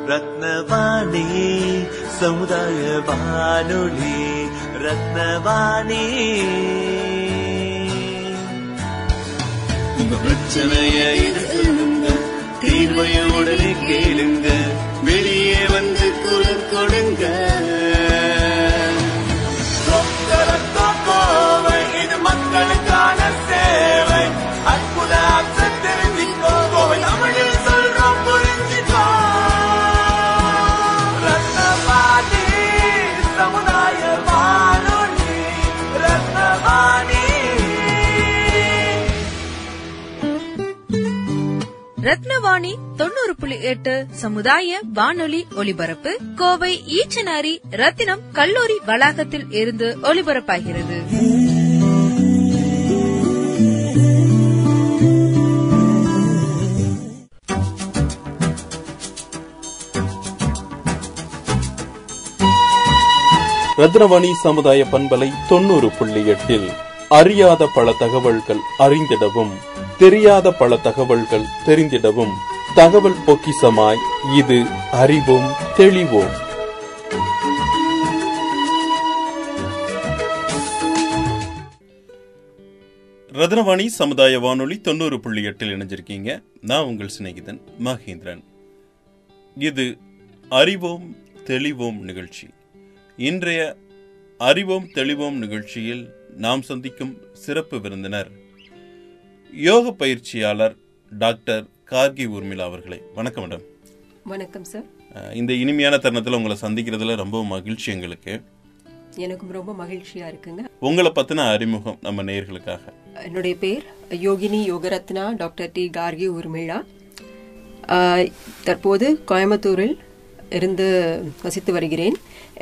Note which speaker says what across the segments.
Speaker 1: ரத்னவாணி சமுதாய வானொலி. ரத்னவாணி உங்க பிரச்சனைய சொல்லுங்க, தீர்வைய உடனே கேளுங்க, வெளியே வந்து குரல் கொடுங்க. இது மக்களுக்கான சேவை. அற்புத தெரிஞ்சிக்கோ, தமிழில் சொல்றோம் புரிஞ்சிக்கோ. ரத்னவாணி சமுதாய வானொலி. ரத்னவாணி.
Speaker 2: ரத்னவாணி 90.8 சமுதாய வானொலி ஒலிபரப்பு கோவை ஈச்சனாரி ரத்தினம் கல்லூரி வளாகத்தில் இருந்து ஒலிபரப்பாகிறது.
Speaker 3: ரத்னவாணி சமுதாய பண்பலை 90.8 அறியாத பல தகவல்கள் அறிந்திடவும், தெரியாத பல தகவல்கள் தெரிந்திடவும், தகவல் பொக்கிசமாய் இது அறிவோம் தெளிவோம். ரத்னவாணி சமுதாய வானொலி 90.8 இணைஞ்சிருக்கீங்க. நான் உங்கள் சிநேகிதன் மகேந்திரன். இது அறிவோம் தெளிவோம் நிகழ்ச்சி. இன்றைய அறிவோம் தெளிவோம் நிகழ்ச்சியில் நாம் சந்திக்கும் சிறப்பு விருந்தினர் யோக பயிற்சியாளர் டாக்டர் கார்கி ஊர்மிளா அவர்களை. வணக்கம் மேடம்.
Speaker 4: வணக்கம் சார்.
Speaker 3: இந்த இனிமையான தருணத்தில் உங்களை சந்திக்கிறதுல ரொம்ப மகிழ்ச்சி. எங்களுக்கு
Speaker 4: எனக்கும் ரொம்ப மகிழ்ச்சியா இருக்குங்க.
Speaker 3: உங்களை பத்தின அறிமுகம் நம்ம நேயர்களுக்காக.
Speaker 4: என்னுடைய பேர் யோகினி யோகரத்னா டாக்டர் டி கார்கி ஊர்மிளா. தற்போது கோயம்புத்தூரில் இருந்து வசித்து வருகிறேன்.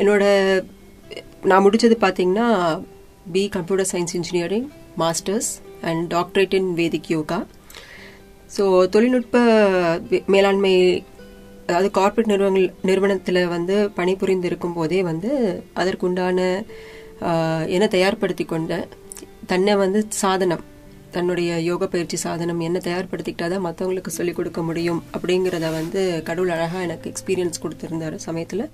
Speaker 4: நான் முடிச்சது பார்த்தீங்கன்னா B computer science engineering, masters and doctorate in Vedic yoga. So தொழில்நுட்ப மேலாண்மை, அதாவது கார்ப்பரேட் நிறுவனத்தில் வந்து பணிபுரிந்து இருக்கும் போதே வந்து அதற்குண்டான என்ன தயார்படுத்தி கொண்ட தன்னை வந்து சாதனம், தன்னுடைய யோகா பயிற்சி சாதனம் என்ன தயார்படுத்திக்கிட்டாதான் மற்றவங்களுக்கு சொல்லிக் கொடுக்க முடியும் அப்படிங்கிறத வந்து கடவுள் அழகாக எனக்கு எக்ஸ்பீரியன்ஸ் கொடுத்துருந்தாரு சமயத்தில்.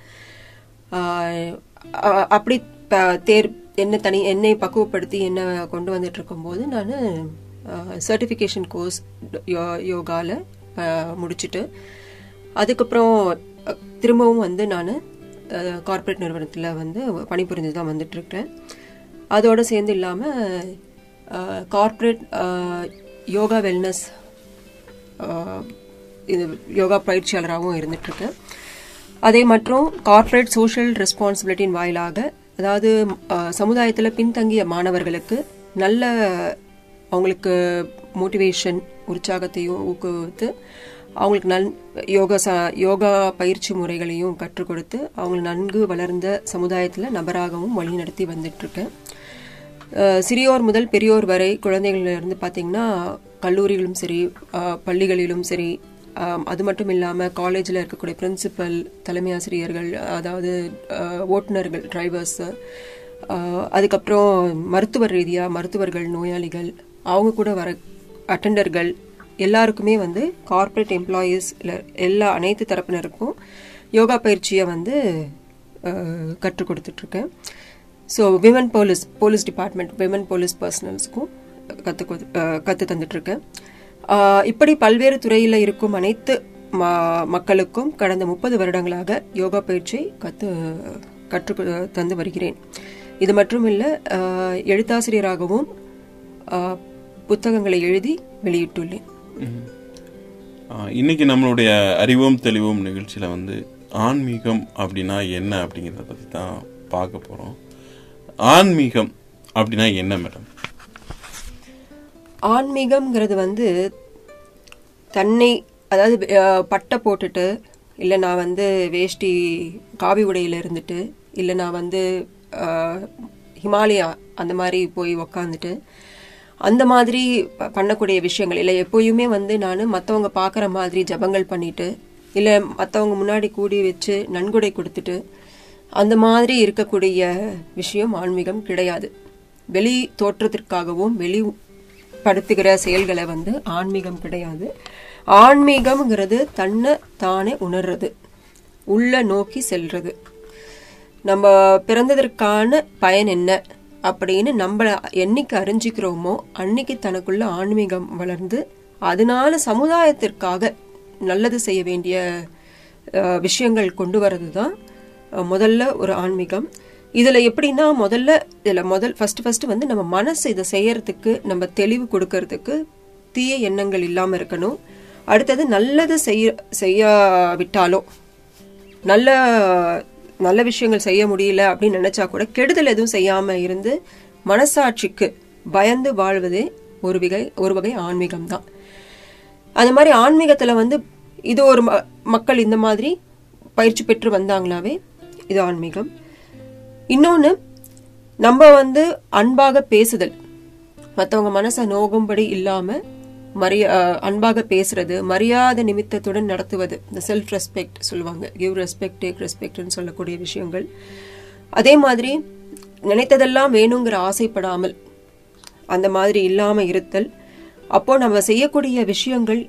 Speaker 4: அப்படி என்னை பக்குவப்படுத்தி என்ன கொண்டு வந்துட்டு இருக்கும்போது நான் சர்டிஃபிகேஷன் கோர்ஸ் யோகாவில் முடிச்சுட்டு அதுக்கப்புறம் திரும்பவும் வந்து நான் கார்ப்பரேட் நிறுவனத்தில் வந்து பணிபுரிஞ்சு தான் வந்துட்டுருக்கேன். அதோடு சேர்ந்து இல்லாமல் கார்ப்பரேட் யோகா வெல்னஸ் இது யோகா பயிற்சியாளராகவும் இருந்துகிட்ருக்கேன். அதே மற்றும் கார்ப்பரேட் சோஷியல் ரெஸ்பான்சிபிலிட்டியின் வாயிலாக, அதாவது சமுதாயத்தில் பின்தங்கிய மாணவர்களுக்கு நல்ல அவங்களுக்கு மோட்டிவேஷன், உற்சாகத்தையும் ஊக்குவித்து அவங்களுக்கு யோகா பயிற்சி முறைகளையும் கற்றுக் கொடுத்து அவங்களை நன்கு வளர்ந்த சமுதாயத்தில் நபராகவும் வழி நடத்தி வந்துட்டுருக்கேன். சிறியோர் முதல் பெரியோர் வரை குழந்தைகளிலிருந்து பார்த்தீங்கன்னா கல்லூரிகளும் சரி, பள்ளிகளிலும் சரி, அது மட்டும் இல்லாமல் காலேஜில் இருக்கக்கூடிய பிரின்சிபல், தலைமை ஆசிரியர்கள், அதாவது ஓட்டுநர்கள், டிரைவர்ஸு, அதுக்கப்புறம் மருத்துவர் ரீதியாக மருத்துவர்கள், நோயாளிகள், அவங்க கூட வர அட்டெண்டர்கள் எல்லாருக்குமே வந்து கார்ப்பரேட் எம்ப்ளாயீஸ் அனைத்து தரப்பினருக்கும் யோகா பயிற்சியை வந்து கற்றுக் கொடுத்துட்ருக்கேன். So women police department, women police பர்சனல்ஸ்க்கும் கற்று தந்துட்டுருக்கேன். இப்படி பல்வேறு துறையில் இருக்கும் அனைத்து மக்களுக்கும் கடந்த 30 வருடங்களாக யோகா பயிற்சியை கற்று தந்து வருகிறேன். இது மட்டும் இல்லை, எழுத்தாசிரியராகவும் புத்தகங்களை எழுதி வெளியிட்டுள்ளேன்.
Speaker 3: இன்னைக்கு நம்மளுடைய அறிவோம் தெளிவோம் நிகழ்ச்சியில் வந்து ஆன்மீகம் அப்படின்னா என்ன அப்படிங்கிறத பற்றி தான் பார்க்க போகிறோம். ஆன்மீகம் அப்படின்னா என்ன மேடம்?
Speaker 4: ஆன்மீகம்ங்கிறது வந்து தன்னை, அதாவது பட்டை போட்டுட்டு, இல்லை நான் வந்து வேஷ்டி காவி உடையில் இருந்துட்டு, இல்லை நான் வந்து ஹிமாலயா அந்த மாதிரி போய் உக்காந்துட்டு அந்த மாதிரி பண்ணக்கூடிய விஷயங்கள் இல்லை. எப்போயுமே வந்து நான் மற்றவங்க பார்க்குற மாதிரி ஜபங்கள் பண்ணிட்டு, இல்லை மற்றவங்க முன்னாடி கூடி வச்சு நன்கொடை கொடுத்துட்டு அந்த மாதிரி இருக்கக்கூடிய விஷயம் ஆன்மீகம் கிடையாது. வெளி தோற்றத்திற்காகவும் வெளிப்படுத்துகிற செயல்களை வந்து ஆன்மீகம் கிடையாது. ஆன்மீகம்ங்கிறது தன்னை தானே உணர்றது. உள்ள நோக்கி செல்றது. நம்ம பிறந்ததற்கான பயன் என்ன அப்படின்னு நம்மள என்னைக்கு அறிஞ்சிக்கிறோமோ அன்னைக்கு தனக்குள்ள ஆன்மீகம் வளர்ந்து அதனால சமுதாயத்திற்காக நல்லது செய்ய வேண்டிய விஷயங்கள் கொண்டு வர்றது தான் முதல்ல ஒரு ஆன்மீகம். இதுல எப்படின்னா ஃபர்ஸ்ட் வந்து நம்ம மனசு இதை செய்யறதுக்கு நம்ம தெளிவு கொடுக்கறதுக்கு தீய எண்ணங்கள் இல்லாம இருக்கணும். அடுத்தது நல்லது செய்யாவிட்டாலோ நல்ல விஷயங்கள் செய்ய முடியல அப்படின்னு நினைச்சா கூட கெடுதல் எதுவும் செய்யாம இருந்து மனசாட்சிக்கு பயந்து வாழ்வதே ஒரு வகை ஆன்மீகம் தான். அந்த மாதிரி ஆன்மீகத்துல வந்து இது ஒரு மக்கள் இந்த மாதிரி பயிற்சி பெற்று வந்தாங்களாவே இது ஆன்மீகம். இன்னொன்னு நம்ம வந்து அன்பாக பேசுதல், மற்றவங்க மனசை நோகும்படி இல்லாம அன்பாக பேசுறது, மரியாதை நிமித்தத்துடன் நடத்துவது, இந்த செல்ஃப் ரெஸ்பெக்ட் சொல்லுவாங்க, கிவ் ரெஸ்பெக்ட் டேக் ரெஸ்பெக்ட்னு சொல்லக்கூடிய விஷயங்கள். அதே மாதிரி நினைத்ததெல்லாம் வேணுங்கிற ஆசைப்படாமல் அந்த மாதிரி இல்லாம இருத்தல். அப்போ நம்ம செய்யக்கூடிய விஷயங்கள்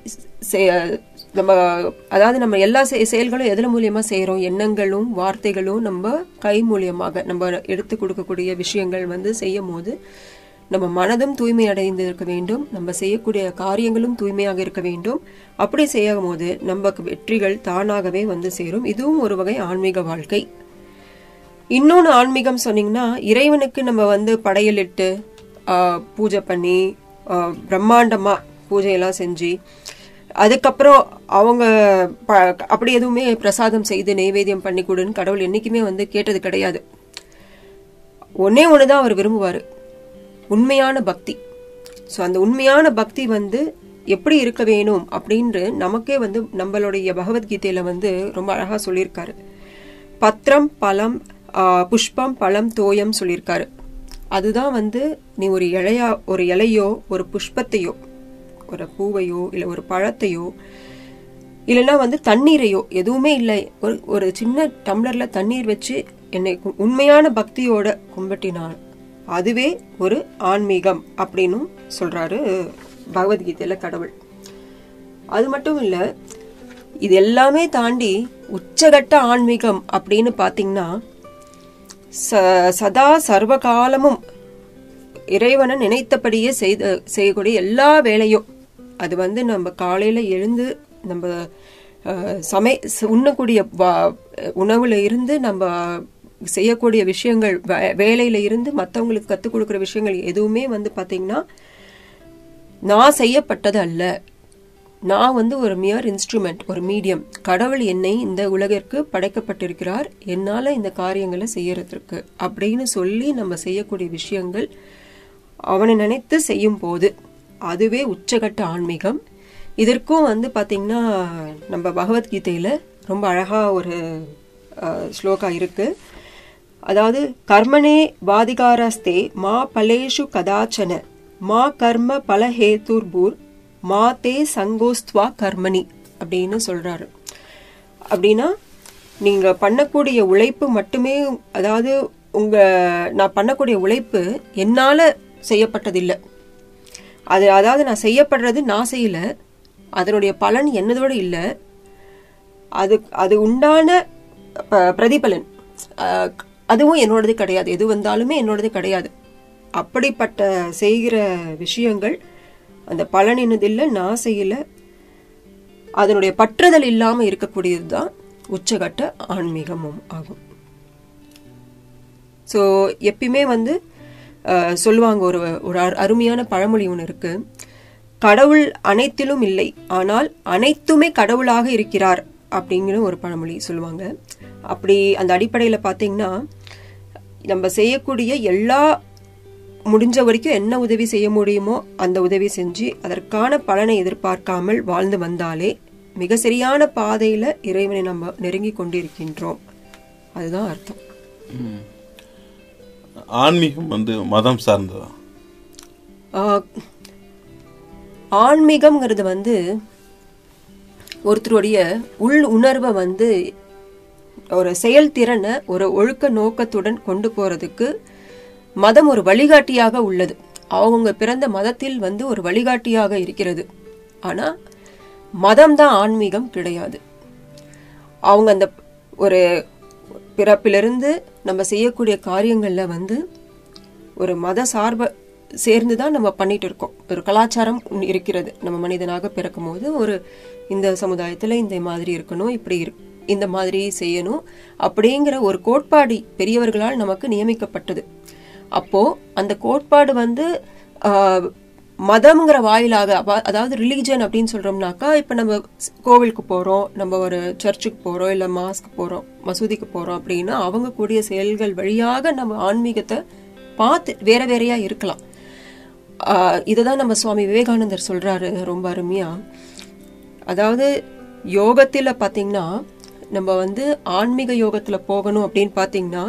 Speaker 4: நம்ம எல்லா செயல்களும் எதுல மூலியமா செய்யறோம், எண்ணங்களும் வார்த்தைகளும் நம்ம கை மூலியமாக நம்ம எடுத்து கொடுக்கக்கூடிய விஷயங்கள் வந்து செய்யும் போது நம்ம மனதும் தூய்மை அடைந்து இருக்க வேண்டும், நம்ம செய்யக்கூடிய காரியங்களும் தூய்மையாக இருக்க வேண்டும். அப்படி செய்யும் போது நமக்கு வெற்றிகள் தானாகவே வந்து சேரும். இதுவும் ஒரு வகை ஆன்மீக வாழ்க்கை. இன்னொன்னு ஆன்மீகம் சொன்னீங்கன்னா இறைவனுக்கு நம்ம வந்து படையலிட்டு பூஜை பண்ணி பிரம்மாண்டமா பூஜையெல்லாம் செஞ்சு அதுக்கப்புறம் அவங்க அப்படி எதுவுமே பிரசாதம் செய்து நெய்வேத்தியம் பண்ணி கொடுன்னு கடவுள் என்னைக்குமே வந்து கேட்டது கிடையாது. ஒண்ணுதான் அவர் விரும்புவாரு, உண்மையான பக்தி. ஸோ அந்த உண்மையான பக்தி வந்து எப்படி இருக்க வேணும் அப்படின்னு நமக்கே வந்து நம்மளுடைய பகவத்கீதையில வந்து ரொம்ப அழகா சொல்லியிருக்காரு. பத்திரம் பழம் புஷ்பம் பழம் தோயம் சொல்லியிருக்காரு. அதுதான் வந்து நீ ஒரு இலையோ ஒரு புஷ்பத்தையோ ஒரு பூவையோ இல்ல ஒரு பழத்தையோ இல்லைன்னா வந்து தண்ணீரையோ எதுவுமே இல்லை, ஒரு சின்ன டம்ளர்ல தண்ணீர் வச்சு என்னை உண்மையான பக்தியோட கும்பிட்டினான், அதுவே ஒரு ஆன்மீகம் அப்படின்னு சொல்றாரு பகவத்கீதையில கடவுள். அது மட்டும் இல்ல, இது எல்லாமே தாண்டி உச்சகட்ட ஆன்மீகம் அப்படின்னு பாத்தீங்கன்னா சதா சர்வகாலமும் இறைவனை நினைத்தபடியே செய்யக்கூடிய எல்லா வேலையும், அது வந்து நம்ம காலையில எழுந்து நம்ம உண்ணக்கூடிய உணவுல இருந்து நம்ம செய்யக்கூடிய விஷயங்கள், வேலையில இருந்து மற்றவங்களுக்கு கத்துக் கொடுக்கிற விஷயங்கள் எதுவுமே வந்து பாத்தீங்கன்னா நான் செய்யப்பட்டது அல்ல. நான் வந்து ஒரு மியர் இன்ஸ்ட்ருமெண்ட், ஒரு மீடியம். கடவுள் என்னை இந்த உலகிற்கு படைக்கப்பட்டிருக்கிறார், என்னால இந்த காரியங்களை செய்யறதுக்கு அப்படின்னு சொல்லி நம்ம செய்யக்கூடிய விஷயங்கள் அவனை நினைத்து செய்யும் போது அதுவே உச்சகட்ட ஆன்மீகம். இதற்கும் வந்து பாத்தீங்கன்னா நம்ம பகவத்கீதையில ரொம்ப அழகா ஒரு ஸ்லோகா இருக்கு. அதாவது கர்மனே வாதிகாரஸ்தே மா பலேஷு கதாச்சன மா கர்ம பலஹேதுர்பூர் மா தே சங்கோஸ்துவா கர்மணி அப்படின்னு சொல்றாரு. அப்படின்னா நீங்க பண்ணக்கூடிய உழைப்பு மட்டுமே, அதாவது நான் பண்ணக்கூடிய உழைப்பு என்னால செய்யப்பட்டதில்லை, அதாவது நான் செய்யப்படுறது நான் செய்யல, அதனுடைய பலன் என்னதோடு இல்லை, அது உண்டான பிரதிபலன் அதுவும் என்னோடது கிடையாது, எது வந்தாலுமே என்னோடது கிடையாது. அப்படிப்பட்ட செய்கிற விஷயங்கள் அந்த பலன் என்னதில்லை, நான் செய்யல, அதனுடைய பற்றுதல் இல்லாம இருக்கக்கூடியதுதான் உச்சகட்ட ஆன்மீகமும் ஆகும். ஸோ எப்பயுமே வந்து சொல்லுவாங்க, ஒரு அருமையான பழமொழி ஒன்று இருக்கு, கடவுள் அனைத்திலும் இல்லை ஆனால் அனைத்துமே கடவுளாக இருக்கிறார் அப்படிங்கிற ஒரு பழமொழி சொல்லுவாங்க. அப்படி அந்த அடிப்படையில பாத்தீங்கன்னா நம்ம செய்யக்கூடிய எல்லா முடிஞ்ச வரைக்கும் என்ன உதவி செய்ய முடியுமோ அந்த உதவி செஞ்சு அதற்கான பலனை எதிர்பார்க்காமல் வாழ்ந்து வந்தாலே மிக சரியான பாதையில இறைவனை நம்ம நெருங்கி கொண்டிருக்கின்றோம். அதுதான் அர்த்தம்.
Speaker 3: ஆன்மீகம் வந்து மதம் சார்ந்ததா?
Speaker 4: ஆன்மீகம்ங்கிறது வந்து ஒருத்தருடைய உள் உணர்வை வந்து ஒரு செயல்திறனை ஒரு ஒழுக்க நோக்கத்துடன் கொண்டு போறதுக்கு மதம் ஒரு வழிகாட்டியாக உள்ளது. அவங்க பிறந்த மதத்தில் வந்து ஒரு வழிகாட்டியாக இருக்கிறது. ஆனா மதம் தான் ஆன்மீகம் கிடையாது. அவங்க அந்த ஒரு பிறப்பிலிருந்து நம்ம செய்யக்கூடிய காரியங்கள்ல வந்து ஒரு மத சார்பை சேர்ந்துதான் நம்ம பண்ணிட்டு இருக்கோம். ஒரு கலாச்சாரம் இருக்கிறது. நம்ம மனிதனாக பிறக்கும் போது ஒரு இந்த சமுதாயத்துல இந்த மாதிரி இருக்கணும், இப்படி இந்த மாதிரி செய்யணும் அப்படிங்கிற ஒரு கோட்பாடு பெரியவர்களால் நமக்கு நியமிக்கப்பட்டது. அப்போ அந்த கோட்பாடு வந்து மதம்ங்கிற வாயிலாக, அதாவது ரிலீஜன் அப்படின்னு சொல்றோம்னாக்கா, இப்ப நம்ம கோவிலுக்கு போறோம், நம்ம ஒரு சர்ச்சுக்கு போறோம், இல்ல மாஸ்க்கு போறோம், மசூதிக்கு போறோம் அப்படின்னா அவங்க கூடிய செயல்கள் வழியாக நம்ம ஆன்மீகத்தை பார்த்து வேற வேறையா இருக்கலாம். இதுதான் நம்ம சுவாமி விவேகானந்தர் சொல்றாரு ரொம்ப அருமையா. அதாவது யோகத்துல பாத்தீங்கன்னா நம்ம வந்து ஆன்மீக யோகத்துல போகணும் அப்படின்னு பாத்தீங்கன்னா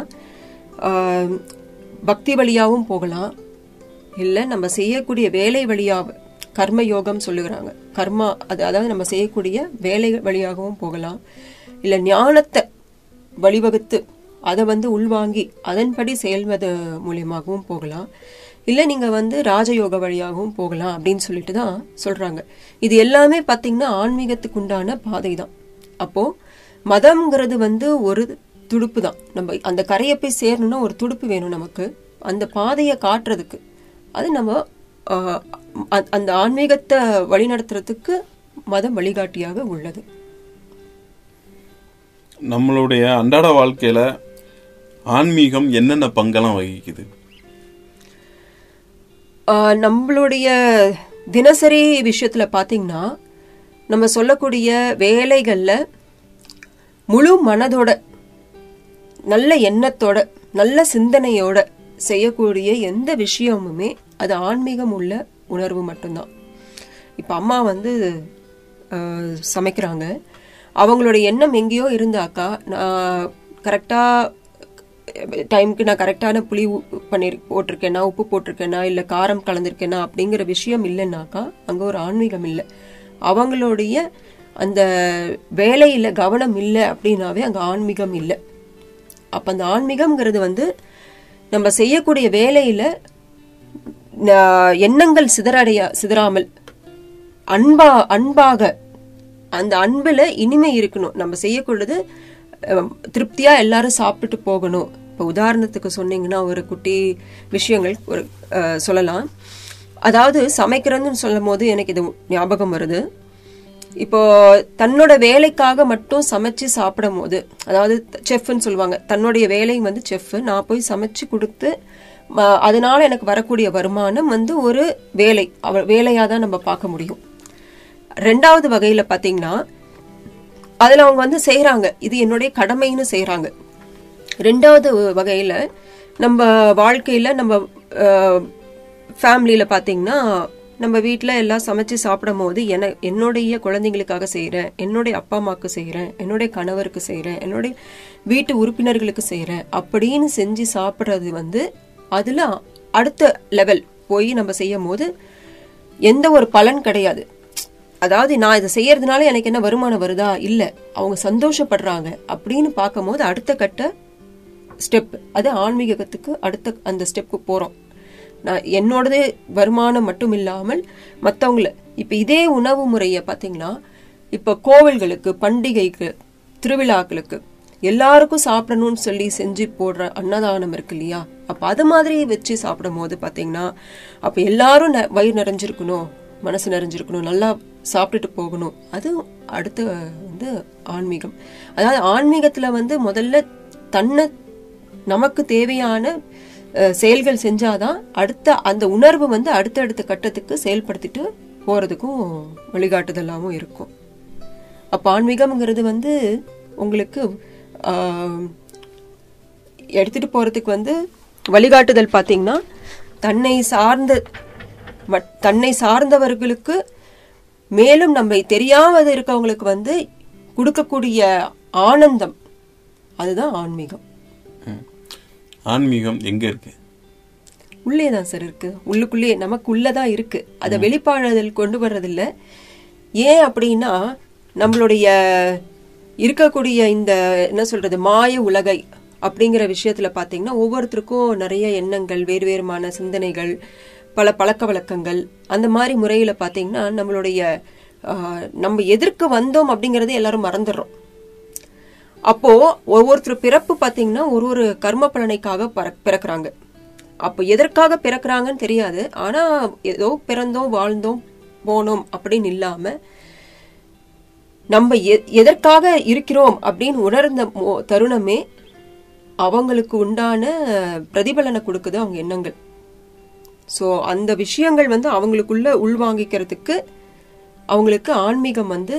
Speaker 4: பக்தி வழியாவும் போகலாம், இல்ல நம்ம செய்யக்கூடிய வேலை வழியாக கர்ம யோகம் சொல்லுகிறாங்க. கர்மா அதாவது நம்ம செய்யக்கூடிய வேலை வழியாகவும் போகலாம், இல்ல ஞானத்தை வழிவகுத்து அதை வந்து உள்வாங்கி அதன்படி செயல்வது மூலியமாகவும் போகலாம், இல்ல நீங்க வந்து ராஜயோக வழியாகவும் போகலாம் அப்படின்னு சொல்லிட்டு தான் சொல்றாங்க. இது எல்லாமே பாத்தீங்கன்னா ஆன்மீகத்துக்கு உண்டான பாதை தான். அப்போ மதம்ங்கிறது வந்து ஒரு துடுப்பு தான். நம்ம அந்த கரையை போய் சேரணும்னா ஒரு துடுப்பு வேணும் நமக்கு, அந்த பாதையை காட்டுறதுக்கு. அது நம்ம அந்த ஆன்மீகத்தை வழிநடத்துறதுக்கு மதம் வழிகாட்டியாக உள்ளது.
Speaker 3: நம்மளுடைய அன்றாட வாழ்க்கையில ஆன்மீகம் என்னென்ன பங்கெல்லாம் வகிக்குது?
Speaker 4: நம்மளுடைய தினசரி விஷயத்துல பாத்தீங்கன்னா நம்ம சொல்லக்கூடிய வேலைகள்ல முழு மனதோட, நல்ல எண்ணத்தோட, நல்ல சிந்தனையோட செய்யக்கூடிய எந்த விஷயமுமே அது ஆன்மீகம் உள்ள உணர்வு மட்டும்தான். இப்ப அம்மா வந்து சமைக்கிறாங்க, அவங்களுடைய எண்ணம் எங்கேயோ இருந்தாக்கா, நான் கரெக்டா டைமுக்கு நான் கரெக்டான புளி போட்டிருக்கேனா, உப்பு போட்டிருக்கேனா, இல்ல காரம் கலந்திருக்கேனா அப்படிங்கிற விஷயம் இல்லைன்னாக்கா அங்க ஒரு ஆன்மீகம் இல்லை. அவங்களுடைய அந்த வேலையில கவனம் இல்லை அப்படின்னாவே அங்க ஆன்மீகம் இல்லை. அப்ப அந்த ஆன்மீகம்ங்கிறது வந்து நம்ம செய்யக்கூடிய வேலையில எண்ணங்கள் சிதறாமல் அன்பாக அந்த அன்புல இனிமை இருக்கணும். நம்ம செய்யக்கூடியது திருப்தியா எல்லாரும் சாப்பிட்டுட்டு போகணும். இப்ப உதாரணத்துக்கு சொன்னீங்கன்னா ஒரு குட்டி விஷயங்கள் ஒரு சொல்லலாம். அதாவது சமைக்கிறதுன்னு சொல்லும் போது எனக்கு இது ஞாபகம் வருது. இப்போ தன்னோட வேலைக்காக மட்டும் சமைச்சு சாப்பிடும் போது, அதாவது செஃப்னு சொல்லுவாங்க, தன்னுடைய வேலை வந்து செஃப், நான் போய் சமைச்சு கொடுத்து அதனால எனக்கு வரக்கூடிய வருமானம் வந்து ஒரு வேலை, வேலையா தான் நம்ம பார்க்க முடியும். ரெண்டாவது வகையில பாத்தீங்கன்னா அதுல அவங்க வந்து செய்யறாங்க, இது என்னுடைய கடமைன்னு செய்யறாங்க. ரெண்டாவது வகையில நம்ம வாழ்க்கையில நம்ம ஃபேமிலியில பாத்தீங்கன்னா நம்ம வீட்டுல எல்லாம் சமைச்சு சாப்பிடும் போது என்னுடைய குழந்தைங்களுக்காக செய்யறேன், என்னுடைய அப்பா அம்மாவுக்கு செய்யறேன், என்னுடைய கணவருக்கு செய்யறேன், என்னுடைய வீட்டு உறுப்பினர்களுக்கு செய்யறேன் அப்படின்னு செஞ்சு சாப்பிடுறது வந்து அதுல அடுத்த லெவல் போய் நம்ம செய்யும் போது எந்த ஒரு பலன் கிடையாது. அதாவது நான் இதை செய்யறதுனால எனக்கு என்ன வருமானம் வருதா, இல்ல அவங்க சந்தோஷப்படுறாங்க அப்படின்னு பார்க்கும் போது அடுத்த கட்ட ஸ்டெப், அது ஆன்மீகத்துக்கு அடுத்த அந்த ஸ்டெப்பு போறோம். நான் என்னோடது வருமானம் மட்டும் இல்லாமல் மற்றவங்கள, இப்ப இதே உணவு முறைய பாத்தீங்கன்னா இப்ப கோவில்களுக்கு, பண்டிகைக்கு, திருவிழாக்களுக்கு எல்லாருக்கும் சாப்பிடணும்னு சொல்லி செஞ்சு போடுற அன்னதானம் இருக்கு இல்லையா, அப்ப அது மாதிரி வச்சு சாப்பிடும் போது பாத்தீங்கன்னா அப்ப எல்லாரும் வயிறு நிறைஞ்சிருக்கணும், மனசு நிறைஞ்சிருக்கணும், நல்லா சாப்பிட்டுட்டு போகணும். அது அடுத்த வந்து ஆன்மீகம். அதாவது ஆன்மீகத்துல வந்து முதல்ல தன்னை நமக்கு தேவையான செயல்கள் செஞ்சாதான் அடுத்த அந்த உணர்வு வந்து அடுத்த கட்டத்துக்கு செயல்படுத்திட்டு போறதுக்கும் வழிகாட்டுதலாகவும் இருக்கும். அப்ப ஆன்மீகம்ங்கிறது வந்து உங்களுக்கு எடுத்துட்டு போறதுக்கு வந்து வழிகாட்டுதல் பாத்தீங்கன்னா தன்னை சார்ந்தவர்களுக்கு மேலும் நம்ம தெரியாத இருக்கவங்களுக்கு வந்து கொடுக்கக்கூடிய ஆனந்தம், அதுதான் ஆன்மீகம்.
Speaker 3: ஆன்மீகம் எங்க இருக்கு?
Speaker 4: உள்ளேதான் சார் இருக்கு, உள்ளுக்குள்ளேயே நமக்கு உள்ளதான் இருக்கு. அதை வெளிப்பாடுதல் கொண்டு வர்றதில்ல. ஏன் அப்படின்னா நம்மளுடைய இருக்கக்கூடிய இந்த என்ன சொல்றது மாய உலகை அப்படிங்கிற விஷயத்துல பாத்தீங்கன்னா ஒவ்வொருத்தருக்கும் நிறைய எண்ணங்கள், வேறு வேறுமான சிந்தனைகள், பல பழக்க வழக்கங்கள், அந்த மாதிரி முறையில பாத்தீங்கன்னா நம்மளுடைய நம்ம எதிர்க்க வந்தோம் அப்படிங்கறத எல்லாரும் மறந்துடுறோம். அப்போ ஒவ்வொருத்தர் பிறப்பு பாத்தீங்கன்னா ஒரு ஒரு கர்ம பலனைக்காக பிறக்கிறாங்க. அப்போ எதற்காக பிறக்கிறாங்கன்னு தெரியாது. ஆனா ஏதோ பிறந்தோம் வாழ்ந்தோம் போனோம் அப்படின்னு இல்லாம நம்ம எதற்காக இருக்கிறோம் அப்படின்னு உணர்ந்த தருணமே அவங்களுக்கு உண்டான பிரதிபலனை கொடுக்குது அவங்க எண்ணங்கள். சோ அந்த விஷயங்கள் வந்து அவங்களுக்குள்ள உள்வாங்கிக்கிறதுக்கு அவங்களுக்கு ஆன்மீகம் வந்து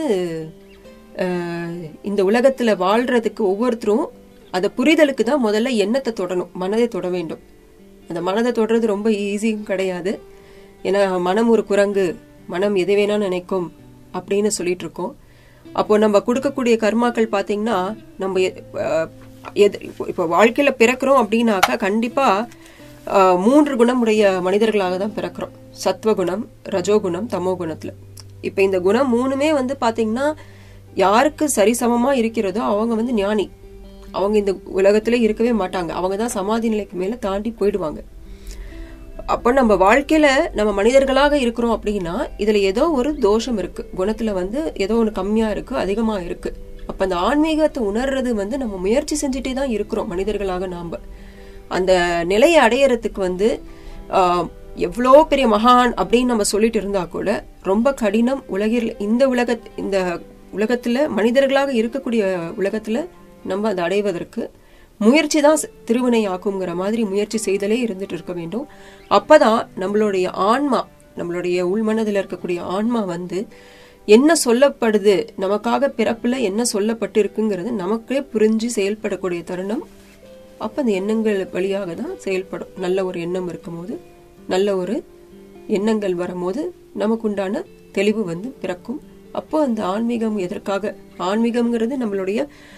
Speaker 4: இந்த உலகத்துல வாழ்றதுக்கு ஒவ்வொருத்தரும் அத புரிதலுக்கு தான் முதல்ல எண்ணத்தை தொடணும், மனதை தொட வேண்டும். அந்த மனதை தொடறது ரொம்ப ஈஸியும் கிடையாது. ஏன்னா மனம் ஒரு குரங்கு, மனம் எது வேணா நினைக்கும் அப்படின்னு சொல்லிட்டு இருக்கோம். அப்போ நம்ம கொடுக்கக்கூடிய கர்மாக்கள் பாத்தீங்கன்னா நம்ம இப்ப வாழ்க்கையில பிறக்கிறோம் அப்படின்னாக்கா கண்டிப்பா 3 குணமுடைய மனிதர்களாக தான் பிறக்கிறோம். சத்வகுணம், ரஜோகுணம், தமோ குணத்துல. இப்ப இந்த குணம் 3மே வந்து பாத்தீங்கன்னா யாருக்கு சரிசமமா இருக்கிறதோ அவங்க வந்து ஞானி. அவங்க இந்த உலகத்திலே இருக்கவே மாட்டாங்க. அவங்க தான் சமாதி நிலைக்கு மேல தாண்டி போயிடுவாங்க. அப்ப நம்ம வாழ்க்கையில நம்ம மனிதர்களாக இருக்கிறோம் அப்படின்னா இதுல ஏதோ ஒரு தோஷம் இருக்கு, குணத்துல வந்து ஏதோ ஒண்ணு கம்மியா இருக்கு, அதிகமா இருக்கு. அப்ப அந்த ஆன்மீகத்தை உணர்றது வந்து நம்ம முயற்சி செஞ்சுட்டே தான் இருக்கிறோம் மனிதர்களாக. நாம அந்த நிலையை அடையறதுக்கு வந்து எவ்வளோ பெரிய மகான் அப்படின்னு நம்ம சொல்லிட்டு இருந்தா கூட ரொம்ப கடினம். இந்த உலகத்துல மனிதர்களாக இருக்கக்கூடிய உலகத்துல நம்ம அதை அடைவதற்கு முயற்சி தான் திருவினை ஆக்குங்கிற மாதிரி முயற்சி செய்தலே இருந்துட்டு இருக்க வேண்டும். அப்பதான் நம்மளுடைய ஆன்மா, நம்மளுடைய உள்மனதில் இருக்கக்கூடிய ஆன்மா வந்து என்ன சொல்லப்படுது, நமக்காக பிறப்புல என்ன சொல்லப்பட்டு இருக்குங்கிறது நமக்கே புரிஞ்சு செயல்படக்கூடிய தருணம். அப்ப அந்த எண்ணங்கள் வழியாக தான் செயல்படும். நல்ல ஒரு எண்ணம் இருக்கும் போது, நல்ல ஒரு எண்ணங்கள் வரும்போது நமக்கு உண்டான தெளிவு வந்து பிறக்கும். அப்போ அந்த ஆன்மீகம் எதற்காக, ஆன்மீகம்ங்கிறது நம்மளுடைய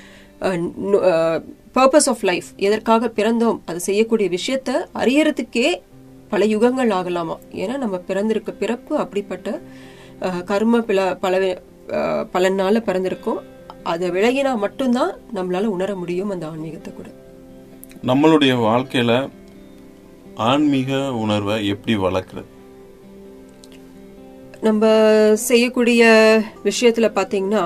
Speaker 4: பர்பஸ் ஆஃப் லைஃப், எதற்காக பிறந்தோம், அது செய்யக்கூடிய விஷயத்த அறியறதுக்கே பல யுகங்கள் ஆகலாமா. ஏன்னா நம்ம பிறந்திருக்க பிறப்பு அப்படிப்பட்ட கர்ம பலனால பிறந்திருக்கோம். அதை விலகினா மட்டும்தான் நம்மளால உணர முடியும் அந்த ஆன்மீகத்தை கூட.
Speaker 3: நம்மளுடைய வாழ்க்கையில ஆன்மீக உணர்வை எப்படி வளர்க்கிறது?
Speaker 4: நம்ம செய்யக்கூடிய விஷயத்துல பாத்தீங்கன்னா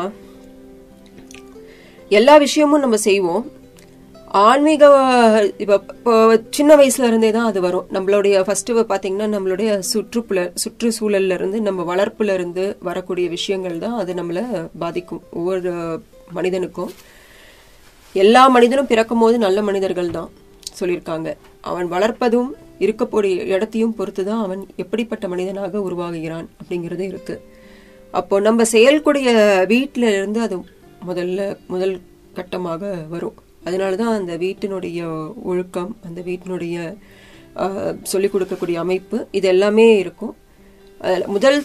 Speaker 4: எல்லா விஷயமும் நம்ம செய்வோம். ஆன்மீக இப்போ சின்ன வயசுல இருந்தே தான் அது வரும். நம்மளுடைய ஃபர்ஸ்ட் பாத்தீங்கன்னா நம்மளுடைய சுற்றுச்சூழல்ல இருந்து, நம்ம வளர்ப்புல இருந்து வரக்கூடிய விஷயங்கள் தான் அது நம்மள பாதிக்கும். ஒவ்வொரு மனிதனுக்கும், எல்லா மனிதனும் பிறக்கும் போது நல்ல மனிதர்கள் தான் சொல்லியிருக்காங்க. அவன் வளர்ப்பதும் இருக்கக்கூடிய இடத்தையும் பொறுத்துதான் அவன் எப்படிப்பட்ட மனிதனாக உருவாகுகிறான் அப்படிங்கறது இருக்கு. அப்போ நம்ம செயல்கூடிய வீட்டுல இருந்து அது முதல் கட்டமாக வரும். அதனாலதான் அந்த வீட்டினுடைய ஒழுக்கம், அந்த வீட்டினுடைய சொல்லிக் கொடுக்கக்கூடிய அமைப்பு, இது எல்லாமே இருக்கும். முதல்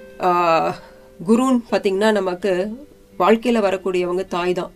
Speaker 4: குருன்னு பாத்தீங்கன்னா நமக்கு வாழ்க்கையில வரக்கூடியவங்க தாய் தான்.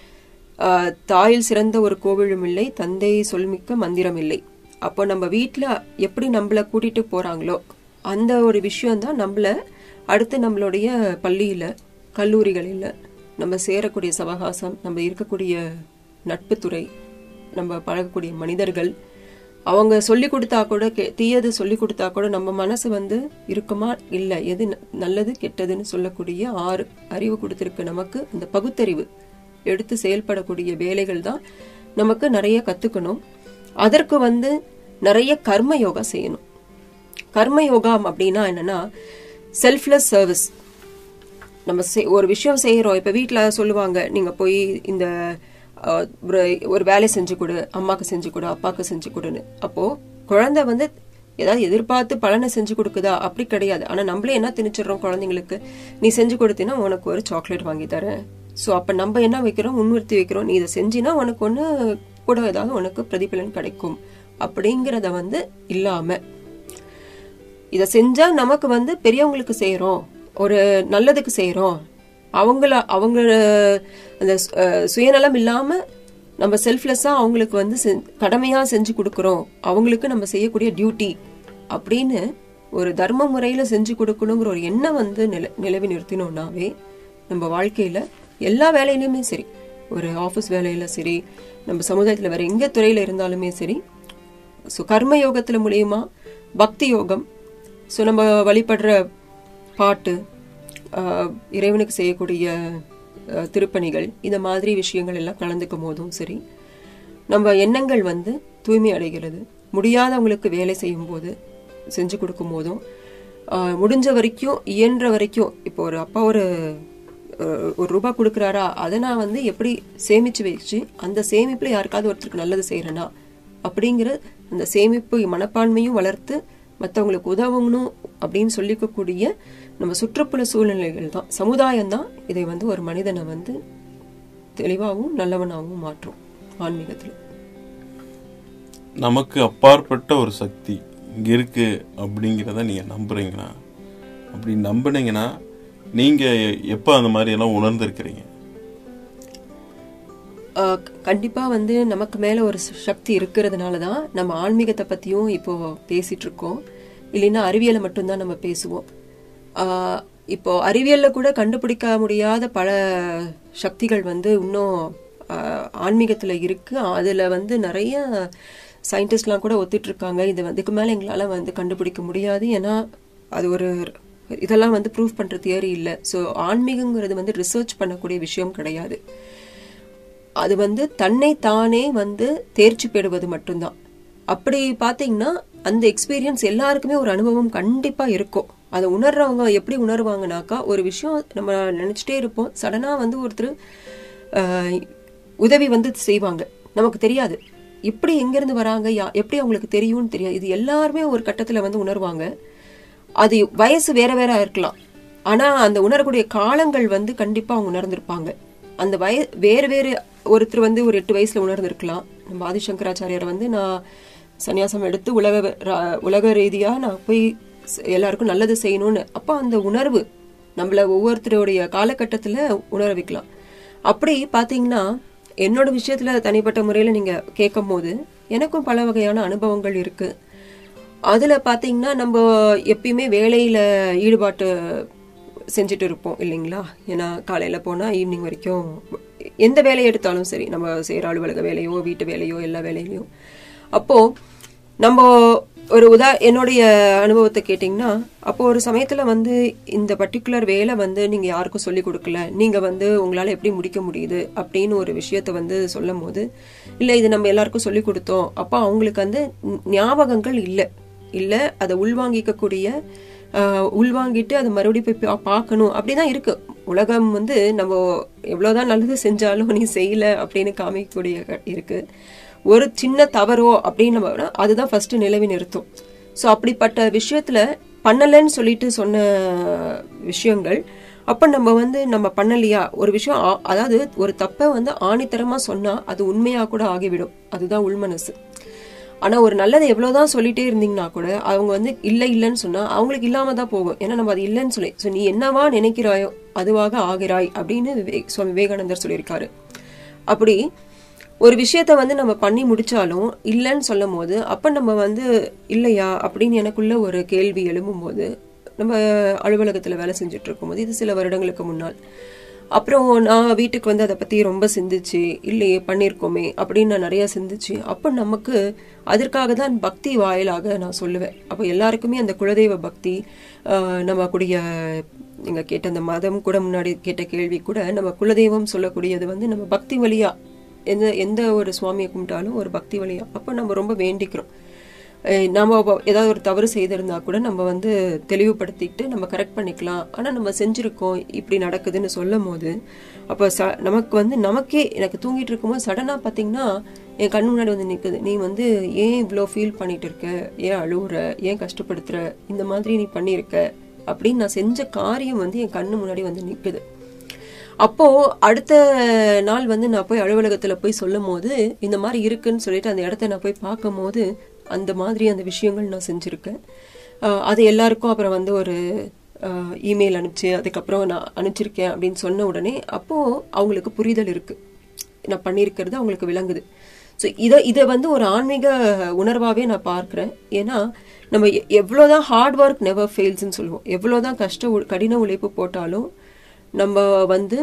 Speaker 4: தாயில் சிறந்த ஒரு கோவிலும் இல்லை, தந்தை சொல்மிக்க மந்திரம் இல்லை. அப்போ நம்ம வீட்டுல எப்படி நம்மள கூட்டிட்டு போறாங்களோ அந்த ஒரு விஷயம்தான் நம்மள அடுத்து நம்மளுடைய பள்ளியில, கல்லூரிகளில, நம்ம சேரக்கூடிய சவகாசம், நம்ம இருக்கக்கூடிய நட்புத்துறை, நம்ம பழகக்கூடிய மனிதர்கள், அவங்க சொல்லி கொடுத்தா கூட, தீயது சொல்லி கொடுத்தா கூட நம்ம மனசு வந்து இருக்குமா இல்ல, எது நல்லது கெட்டதுன்னு சொல்லக்கூடிய 6 அறிவு கொடுத்திருக்கு நமக்கு. அந்த பகுத்தறிவு எடுத்து செயல்படக்கூடிய வேலைகள் தான் நமக்கு நிறைய கத்துக்கணும். அதற்கு வந்து நிறைய கர்ம யோகா செய்யணும். கர்ம யோகா அப்படின்னா என்னன்னா செல்ஃப்லெஸ் சர்வீஸ். நம்ம ஒரு விஷயம் செய்யறோம். இப்ப வீட்டுல சொல்லுவாங்க, நீங்க போய் இந்த ஒரு வேலை செஞ்சு கொடு, அம்மாக்கு செஞ்சு கொடு, அப்பாக்கு செஞ்சு கொடுன்னு. அப்போ குழந்தை வந்து ஏதாவது எதிர்பார்த்து பலனை செஞ்சு கொடுக்குதா? அப்படி கிடையாது. ஆனா நம்மளே என்ன திணிச்சிடறோம் குழந்தைங்களுக்கு, நீ செஞ்சு கொடுத்தீங்கன்னா உனக்கு ஒரு சாக்லேட் வாங்கி தரேன். சோ அப்ப நம்ம என்ன வைக்கிறோம், முன்னிறுத்தி வைக்கிறோம், நீ இதை செஞ்சினா உனக்கு ஒண்ணு கூட ஏதாவது உனக்கு பிரதிபலன் கிடைக்கும் அப்படிங்கறத வந்து இல்லாம, இத செஞ்சா நமக்கு வந்து பெரியவங்களுக்கு செய்யறோம், ஒரு நல்லதுக்கு செய்யறோம், அவங்க அந்த சுயநலம் இல்லாம நம்ம செல்ஃப்லெஸ்ஸா அவங்களுக்கு வந்து கடமையா செஞ்சு கொடுக்கறோம், அவங்களுக்கு நம்ம செய்யக்கூடிய டியூட்டி அப்படின்னு ஒரு தர்ம முறையில செஞ்சு கொடுக்கணுங்கிற ஒரு எண்ணம் வந்து நிலவி நிறுத்தினோம்னாவே நம்ம வாழ்க்கையில எல்லா வேலையிலுமே சரி, ஒரு ஆபீஸ் வேலையில சரி, நம்ம சமுதாயத்துல வேற எங்க துறையில இருந்தாலுமே சரி, கர்ம யோகத்துல மூலியமா பக்தி யோகம், நம்ம வழிபடுற பாட்டு, இறைவனுக்கு செய்யக்கூடிய திருப்பணிகள் இந்த மாதிரி விஷயங்கள் எல்லாம் கலந்துக்கும் போதும் சரி, நம்ம எண்ணங்கள் வந்து தூய்மை அடைகிறது. முடியாதவங்களுக்கு வேலை செய்யும் போது, செஞ்சு கொடுக்கும் போதும், முடிஞ்ச வரைக்கும் இயன்ற வரைக்கும், இப்போ ஒரு அப்பா ஒரு ரூபாய் கொடுக்குறாரா, அதை நான் வந்து எப்படி சேமிச்சு வச்சு அந்த சேமிப்புல யாருக்காவது ஒருத்தருக்கு நல்லது செய்யறேனா அப்படிங்கிற அந்த சேமிப்பு மனப்பான்மையும் வளர்த்து மற்றவங்களுக்கு உதவணும் அப்படின்னு சொல்லிக்கக்கூடிய நம்ம சுற்றுப்புற சூழ்நிலைகள் தான், சமுதாயம் தான் இதை வந்து ஒரு மனிதனை வந்து தெளிவாகவும் நல்லவனாகவும் மாற்றும். ஆன்மீகத்துல
Speaker 3: நமக்கு அப்பாற்பட்ட ஒரு சக்தி இங்க இருக்கு அப்படிங்கிறத நீங்க நம்புறீங்களா? அப்படி நம்புனீங்கன்னா நீங்க எப்ப அந்த மாதிரி எல்லாம் உணர்ந்திருக்கிறீங்க?
Speaker 4: கண்டிப்பா வந்து நமக்கு மேல ஒரு சக்தி இருக்கிறதுனாலதான் நம்ம ஆன்மீகத்தை பத்தியும் இப்போ பேசிட்டு இருக்கோம். இல்லைன்னா அறிவியலை மட்டும்தான் நம்ம பேசுவோம். இப்போ அறிவியல்ல கூட கண்டுபிடிக்க முடியாத பல சக்திகள் வந்து இன்னும் ஆன்மீகத்துல இருக்கு. அதுல வந்து நிறைய சயின்டிஸ்ட்லாம் கூட ஒத்துட்டு இருக்காங்க. இது இதுக்கு மேல எங்களால வந்து கண்டுபிடிக்க முடியாது, ஏன்னா அது ஒரு இதெல்லாம் வந்து ப்ரூவ் பண்ற தியரி இல்ல. ஸோ ஆன்மீகங்கிறது வந்து ரிசர்ச் பண்ணக்கூடிய விஷயம் கிடையாது. அது வந்து தன்னை தானே வந்து தேர்ச்சி பெறுவது மட்டும்தான். அப்படி பாத்தீங்கன்னா அந்த எக்ஸ்பீரியன்ஸ் எல்லாருக்குமே ஒரு அனுபவம் கண்டிப்பா இருக்கும். அதை உணர்றவங்க எப்படி உணர்வாங்கனாக்கா, ஒரு விஷயம் நம்ம நினைச்சிட்டே இருப்போம், சடனா வந்து ஒருத்தர் உதவி வந்து செய்வாங்க, நமக்கு தெரியாது இப்படி எங்கிருந்து வராங்க, எப்படி அவங்களுக்கு தெரியும்னு தெரியாது. இது எல்லாருமே ஒரு கட்டத்துல வந்து உணர்வாங்க. அது வயசு வேற வேற இருக்கலாம், ஆனா அந்த உணரக்கூடிய காலங்கள் வந்து கண்டிப்பா அவங்க உணர்ந்திருப்பாங்க. அந்த வேறு வேறு ஒருத்தர் வந்து ஒரு 8 வயசுல உணர்ந்திருக்கலாம். நம்ம ஆதிசங்கராச்சாரியார் வந்து நான் சன்னியாசம் எடுத்து உலக ரீதியா நான் போய் எல்லாருக்கும் நல்லது செய்யணும்னு, அப்ப அந்த உணர்வு நம்மள ஒவ்வொருத்தருடைய காலகட்டத்துல உணர வைக்கலாம். அப்படி பாத்தீங்கன்னா என்னோட விஷயத்துல தனிப்பட்ட முறையில நீங்க கேட்கும் போது எனக்கும் பல வகையான அனுபவங்கள் இருக்கு. அதுல பாத்தீங்கன்னா நம்ம எப்பயுமே வேலையில ஈடுபாட்டு செஞ்சுட்டு இருப்போம் இல்லைங்களா? ஏன்னா காலையில போனா ஈவினிங் வரைக்கும் எந்த வேலையை எடுத்தாலும் சரி, நம்ம செய்யற அலுவலக வேலையோ வீட்டு வேலையோ எல்லா வேலையிலையும். அப்போ நம்ம ஒரு என்னுடைய அனுபவத்தை கேட்டீங்கன்னா, அப்போ ஒரு சமயத்துல வந்து இந்த பர்டிகுலர் வேலை வந்து நீங்க யாருக்கும் சொல்லி கொடுக்கல, நீங்க வந்து உங்களால எப்படி முடிக்க முடியுது அப்படின்னு ஒரு விஷயத்த வந்து சொல்லும் போது, இல்ல இது நம்ம எல்லாருக்கும் சொல்லி கொடுத்தோம், அப்ப அவங்களுக்கு வந்து ஞாபகங்கள் இல்ல அதை உள்வாங்கிட்டு அதை மறுபடியும் போய் பார்க்கணும் அப்படிதான் இருக்கு. உலகம் வந்து நம்ம எவ்வளவுதான் நல்லது செஞ்சாலும் நீ செய்யல அப்படின்னு காமிக்கக்கூடிய இருக்கு. ஒரு சின்ன தவறோ அப்படின்னு நம்ம அதுதான் ஃபர்ஸ்ட் நிலவி நிறுத்தும். ஸோ அப்படிப்பட்ட விஷயத்துல பண்ணலன்னு சொல்லிட்டு சொன்ன விஷயங்கள், அப்ப நம்ம பண்ணலையா ஒரு விஷயம், அதாவது ஒரு தப்ப வந்து ஆணித்தரமா சொன்னா அது உண்மையா கூட ஆகிவிடும். அதுதான் உள்மனசு. ஆனா ஒரு நல்லதை எவ்வளவுதான் சொல்லிட்டே இருந்தீங்கன்னா கூட அவங்க வந்து இல்லைன்னு சொன்னா அவங்களுக்கு இல்லாம தான் போகும். ஏன்னா நம்ம அது இல்லைன்னு சொல்லி, நீ என்னவா நினைக்கிறாயோ அதுவாக ஆகிறாய் அப்படின்னு சுவாமி விவேகானந்தர் சொல்லியிருக்காரு. அப்படி ஒரு விஷயத்த வந்து நம்ம பண்ணி முடிச்சாலும் இல்லைன்னு சொல்லும் போது, அப்ப நம்ம வந்து இல்லையா அப்படின்னு எனக்குள்ள ஒரு கேள்வி எழும்பும் போது, நம்ம அலுவலகத்துல வேலை செஞ்சுட்டு இருக்கும் போது, இது சில வருடங்களுக்கு முன்னால், அப்புறம் நான் வீட்டுக்கு வந்து அதை பத்தி ரொம்ப சிந்திச்சு, இல்லையே பண்ணிருக்கோமே அப்படின்னு நான் நிறைய சிந்திச்சு, அப்ப நமக்கு அதற்காக தான் பக்தி வாயிலாக நான் சொல்லுவேன். அப்ப எல்லாருக்குமே அந்த குலதெய்வ பக்தி, நம்ம கூடிய நீங்க கேட்ட அந்த மதம் கூட முன்னாடி கேட்ட கேள்வி கூட, நம்ம குலதெய்வம் சொல்லக்கூடியது வந்து நம்ம பக்தி வழியா எந்த ஒரு சுவாமியை கும்பிட்டாலும் ஒரு பக்தி வழியா, அப்ப நம்ம ரொம்ப வேண்டிக்கிறோம். நம்ம ஏதாவது ஒரு தவறு செய்திருந்தா கூட நம்ம வந்து தெளிவுபடுத்திட்டு நம்ம கரெக்ட் பண்ணிக்கலாம். ஆனா நம்ம செஞ்சிருக்கோம் இப்படி நடக்குதுன்னு சொல்லும் போது, அப்ப நமக்கு வந்து நமக்கே எனக்கு தூங்கிட்டு இருக்கும்போது சடனா பாத்தீங்கன்னா என் கண்ணு முன்னாடி வந்து நிக்குது, நீ வந்து ஏன் இவ்வளோ ஃபீல் பண்ணிட்டு இருக்க, ஏன் அழுவுற, ஏன் கஷ்டப்படுத்துற, இந்த மாதிரி நீ பண்ணிருக்க அப்படின்னு நான் செஞ்ச காரியம் வந்து என் கண்ணு முன்னாடி வந்து நிக்குது. அப்போ அடுத்த நாள் வந்து நான் போய் அலுவலகத்துல போய் சொல்லும் போது இந்த மாதிரி இருக்குன்னு சொல்லிட்டு அந்த இடத்த நான் போய் பார்க்கும் போது அந்த மாதிரி அந்த விஷயங்கள் நான் செஞ்சிருக்கேன். அது எல்லாருக்கும் அப்புறம் வந்து ஒரு இமெயில் அனுப்பிச்சு அதுக்கப்புறம் நான் அனுப்பிச்சிருக்கேன் அப்படின்னு சொன்ன உடனே அப்போ அவங்களுக்கு புரிதல் இருக்கு, நான் பண்ணிருக்கிறது அவங்களுக்கு விளங்குது. ஸோ இதை வந்து ஒரு ஆன்மீக உணர்வாவே நான் பார்க்கிறேன். ஏன்னா நம்ம எவ்வளவுதான் ஹார்ட் ஒர்க் நெவர் ஃபெயில்ஸ்ன்னு சொல்லுவோம், எவ்வளவுதான் கடின உழைப்பு போட்டாலும் நம்ம வந்து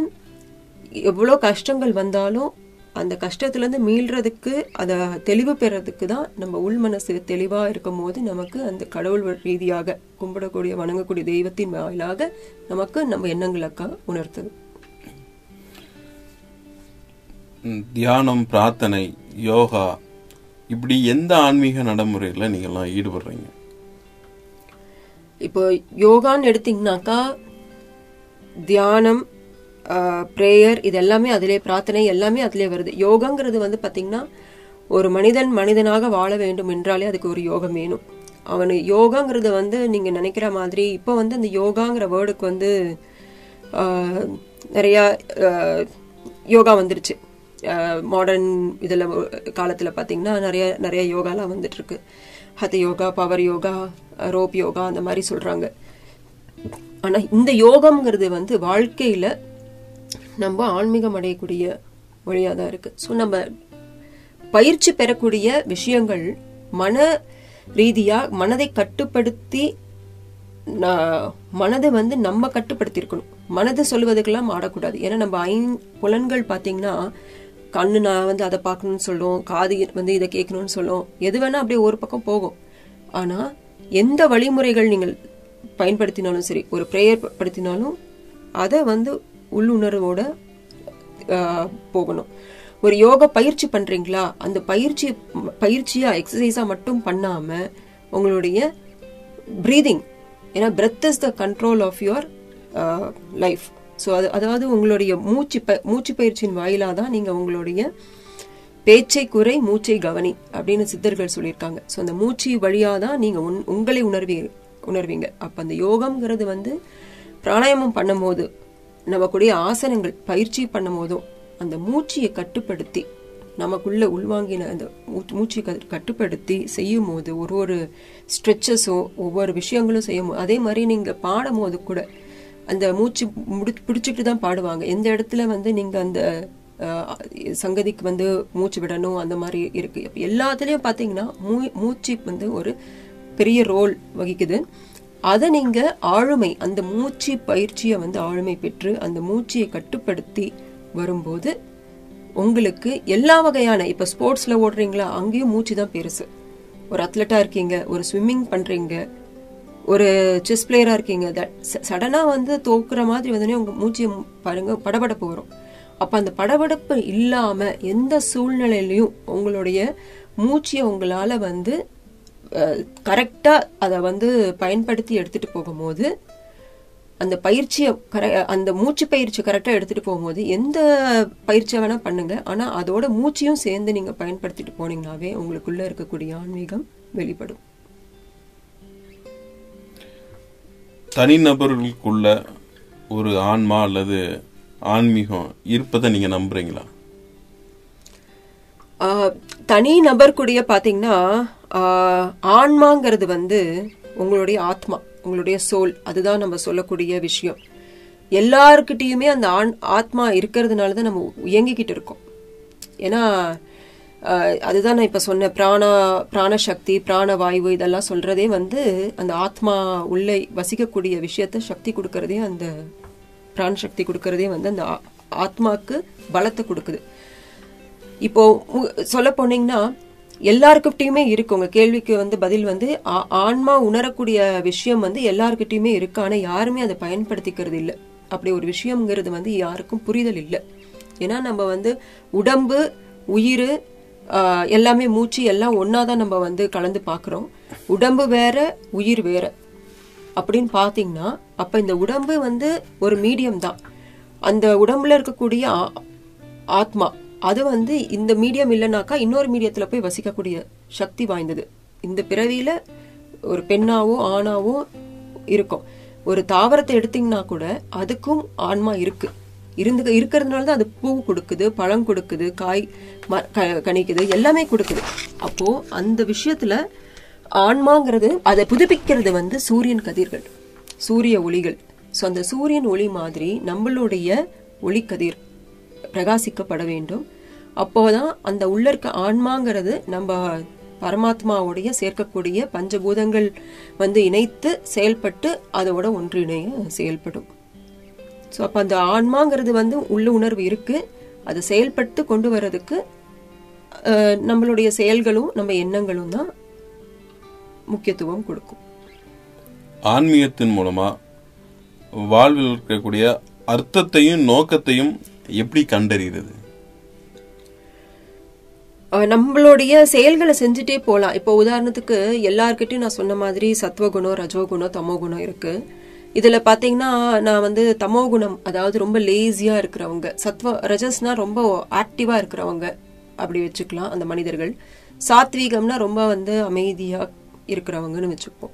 Speaker 4: எவ்வளோ கஷ்டங்கள் வந்தாலும் அந்த கஷ்டத்துல இருந்து மீள்றதுக்கு, அதை தெளிவு பெறதுக்கு தான் நம்ம உள் மனசு தெளிவா இருக்கும் போது நமக்கு அந்த கடவுள் ரீதியாக கும்பிடக்கூடிய வணங்கக்கூடிய தெய்வத்தின் வாயிலாக நமக்கு நம்ம எண்ணங்களுக்கா உணர்த்துது.
Speaker 3: தியானம், பிரார்த்தனை, யோகா, இப்படி எந்த ஆன்மீக நடைமுறையில நீங்கெல்லாம் ஈடுபடுறீங்க?
Speaker 4: இப்போ யோகான்னு எடுத்தீங்கன்னாக்கா தியானம், பிரேயர், இது எல்லாமே அதிலே, பிரார்த்தனை எல்லாமே அதிலே வருது. யோகாங்கிறது வந்து பாத்தீங்கன்னா ஒரு மனிதனாக வாழ வேண்டும் என்றாலே அதுக்கு ஒரு யோகம் வேணும். அவனு யோகாங்கிறது வந்து நீங்க நினைக்கிற மாதிரி இப்போ வந்து அந்த யோகாங்கிற வேர்டுக்கு வந்து நிறைய யோகா வந்துருச்சு. மாடர்ன் இதில் காலத்தில் பார்த்தீங்கன்னா நிறைய யோகாலாம் வந்துட்டு இருக்கு. Hatha yoga, power yoga, rope yoga, அந்த மாதிரி சொல்றாங்க. ஆனால் இந்த யோகம்ங்கிறது வந்து வாழ்க்கையில நம்ம ஆன்மீகம் அடையக்கூடிய வழியாக தான் இருக்கு. ஸோ நம்ம பயிற்சி பெறக்கூடிய விஷயங்கள் மன ரீதியா மனதை கட்டுப்படுத்தி, மனதை வந்து நம்ம கட்டுப்படுத்தி இருக்கணும். மனதை சொல்லுவதுக்கெல்லாம் ஆடக்கூடாது. ஏன்னா நம்ம புலன்கள் பாத்தீங்கன்னா கண்ணு நான் வந்து அதை பார்க்கணும்னு சொல்லும், காது வந்து இதை கேட்கணும்னு சொல்லும், எது வேணா அப்படியே ஒரு பக்கம் போகும். ஆனா எந்த வழிமுறைகள் நீங்கள் பயன்படுத்தினாலும் சரி, ஒரு பிரேயர் படுத்தினாலும் அதை வந்து உள்ளுணர்வோட போகணும். ஒரு யோகா பயிற்சி பண்றீங்களா, அந்த பயிற்சியா எக்ஸசைஸா மட்டும் பண்ணாம உங்களுடைய பிரீதிங், ஏன்னா breath is the control of your life. So அதாவது உங்களுடைய மூச்சு பயிற்சியின் வாயிலாக தான் நீங்க உங்களுடைய பேச்சை குறை மூச்சை கவனி அப்படின்னு சித்தர்கள் சொல்லியிருக்காங்க. ஸோ அந்த மூச்சு வழியா தான் நீங்க உங்களை உணர்வீங்க. அப்ப அந்த யோகம்ங்கிறது வந்து பிராணாயாமம் பண்ணும் போது, நம்ம கூடிய ஆசனங்கள் பயிற்சி பண்ணும் போதும் அந்த மூச்சியை கட்டுப்படுத்தி, நமக்குள்ள உள்வாங்கின அந்த மூச்சை கட்டுப்படுத்தி செய்யும் போது, ஒரு ஸ்ட்ரெச்சஸும் ஒவ்வொரு விஷயங்களும் செய்யும் போது, அதே மாதிரி நீங்க பாடும் போது கூட அந்த மூச்சு பிடிச்சிட்டு தான் பாடுவாங்க. எந்த இடத்துல வந்து நீங்க அந்த சங்கதிக்கு வந்து மூச்சு விடணும் அந்த மாதிரி இருக்கு. எல்லாத்துலயும் பாத்தீங்கன்னா மூச்சு வந்து ஒரு பெரிய ரோல் வகிக்குது. அதை நீங்க ஆளுமை, அந்த மூச்சு பயிற்சியை வந்து ஆளுமை பெற்று அந்த மூச்சையை கட்டுப்படுத்தி வரும்போது உங்களுக்கு எல்லா வகையான, இப்ப ஸ்போர்ட்ஸ்ல ஓடுறீங்களா, அங்கேயும் மூச்சு தான் பெருசு. ஒரு அத்லட்டா இருக்கீங்க, ஒரு ஸ்விம்மிங் பண்றீங்க, ஒரு செஸ் பிளேயரா இருக்கீங்க, சடனா வந்து தோக்குற மாதிரி வந்து உங்க மூச்சு பாருங்க படபடப்பு வரும். அப்ப அந்த படபடப்பு இல்லாம எந்த சூழ்நிலையிலையும் உங்களுடைய மூச்சியை உங்களால வந்து கரெக்டா அதை வந்து பயன்படுத்தி எடுத்துட்டு போகும்போது, அந்த பயிற்சியை அந்த மூச்சு பயிற்சி கரெக்டா எடுத்துட்டு போகும்போது எந்த பயிற்சியை வேணா பண்ணுங்க, ஆனா அதோட மூச்சையும் சேர்ந்து நீங்க பயன்படுத்திட்டு போனீங்கன்னாவே உங்களுக்குள்ள இருக்கக்கூடிய ஆன்மீகம் வெளிப்படும்.
Speaker 3: தனிநபர்களுக்குள்ள ஒரு ஆன்மா அல்லது ஆன்மீகம் இருப்பதை நீங்க நம்புறீங்களா?
Speaker 4: தனி நபர்க்குடைய பாத்தீங்கன்னா ஆன்மாங்கிறது வந்து உங்களுடைய ஆத்மா, உங்களுடைய சோல், அதுதான் நம்ம சொல்லக்கூடிய விஷயம். எல்லாருக்கிட்டையுமே அந்த ஆத்மா இருக்கிறதுனாலதான் நம்ம இயங்கிக்கிட்டு இருக்கோம். ஏன்னா அதுதான் நான் இப்ப சொன்ன பிராணசக்தி, பிராணவாயு இதெல்லாம் சொல்றதே வந்து அந்த ஆத்மா உள்ளே வசிக்கக்கூடிய விஷயத்த சக்தி கொடுக்கறதே, அந்த பிராணசக்தி கொடுக்கறதே வந்து அந்த ஆத்மாக்கு பலத்தை கொடுக்குது. இப்போ சொல்ல போனீங்கன்னா எல்லாருக்கிட்டையுமே இருக்கு. உங்க கேள்விக்கு வந்து பதில் வந்து ஆன்மா உணரக்கூடிய விஷயம் வந்து எல்லாருக்கிட்டையுமே இருக்கு. ஆனா யாருமே அதை பயன்படுத்திக்கிறது இல்லை. அப்படி ஒரு விஷயம்ங்கிறது வந்து யாருக்கும் புரிதல் இல்லை. ஏன்னா நம்ம வந்து உடம்பு, உயிர் எல்லாமே, மூச்சு எல்லாம் ஒன்னாதான் நம்ம வந்து கலந்து பாக்குறோம். உடம்பு வேற, உயிர் வேற அப்படின்னு பாத்தீங்கன்னா, அப்ப இந்த உடம்பு வந்து ஒரு மீடியம் தான். அந்த உடம்புல இருக்கக்கூடிய ஆத்மா அது வந்து இந்த மீடியம் இல்லைனாக்கா இன்னொரு மீடியத்துல போய் வசிக்கக்கூடிய சக்தி வாய்ந்தது. இந்த பிறவியில ஒரு பெண்ணாவோ ஆணாவோ இருக்கும். ஒரு தாவரத்தை எடுத்தீங்கன்னா கூட அதுக்கும் ஆன்மா இருக்கிறதுனால தான் அது பூ கொடுக்குது, பழம் கொடுக்குது, காய் கணிக்குது, எல்லாமே கொடுக்குது. அப்போ அந்த விஷயத்துல ஆன்மாங்கிறது, அதை புதுப்பிக்கிறது வந்து சூரியன் கதிர்கள், சூரிய ஒளிகள். சோ அந்த சூரியன் ஒளி மாதிரி நம்மளுடைய ஒளிக்கதிர் பிரகாசிக்கப்பட வேண்டும். அப்போதான் அந்த உள்ள இருக்க ஆன்மாங்கிறது நம்ம பரமாத்மாவுடைய சேர்க்கக்கூடிய பஞ்சபூதங்கள் வந்து இணைத்து செயல்பட்டு அதோட ஒன்றிணைய செயல்படும். ஸோ அப்போ அந்த ஆன்மாங்கிறது வந்து உள்ள உணர்வு இருக்கு. அதை செயல்பட்டு கொண்டு வர்றதுக்கு நம்மளுடைய செயல்களும் நம்ம எண்ணங்களும் தான் முக்கியத்துவம் கொடுக்கும்.
Speaker 3: ஆன்மீகத்தின் மூலமா வாழ்வில் இருக்கக்கூடிய அர்த்தத்தையும் நோக்கத்தையும் எப்படி கண்டறிகிறது?
Speaker 4: நம்மளுடைய செயல்களை செஞ்சுட்டே போலாம். இப்போ உதாரணத்துக்கு எல்லார்கிட்டயும் நான் சொன்ன மாதிரி சத்வகுணம், ரஜோகுணம், தமோகுணம் இருக்கு. இதுல பாத்தீங்கன்னா நான் வந்து தமோ குணம், அதாவது ரொம்ப லேசியா இருக்கிறவங்க, ரஜஸ்னா ரொம்ப ஆக்டிவா இருக்கிறவங்க அப்படி வச்சுக்கலாம் அந்த மனிதர்கள். சாத்வீகம்னா ரொம்ப வந்து அமைதியா இருக்கிறவங்கன்னு வச்சுப்போம்.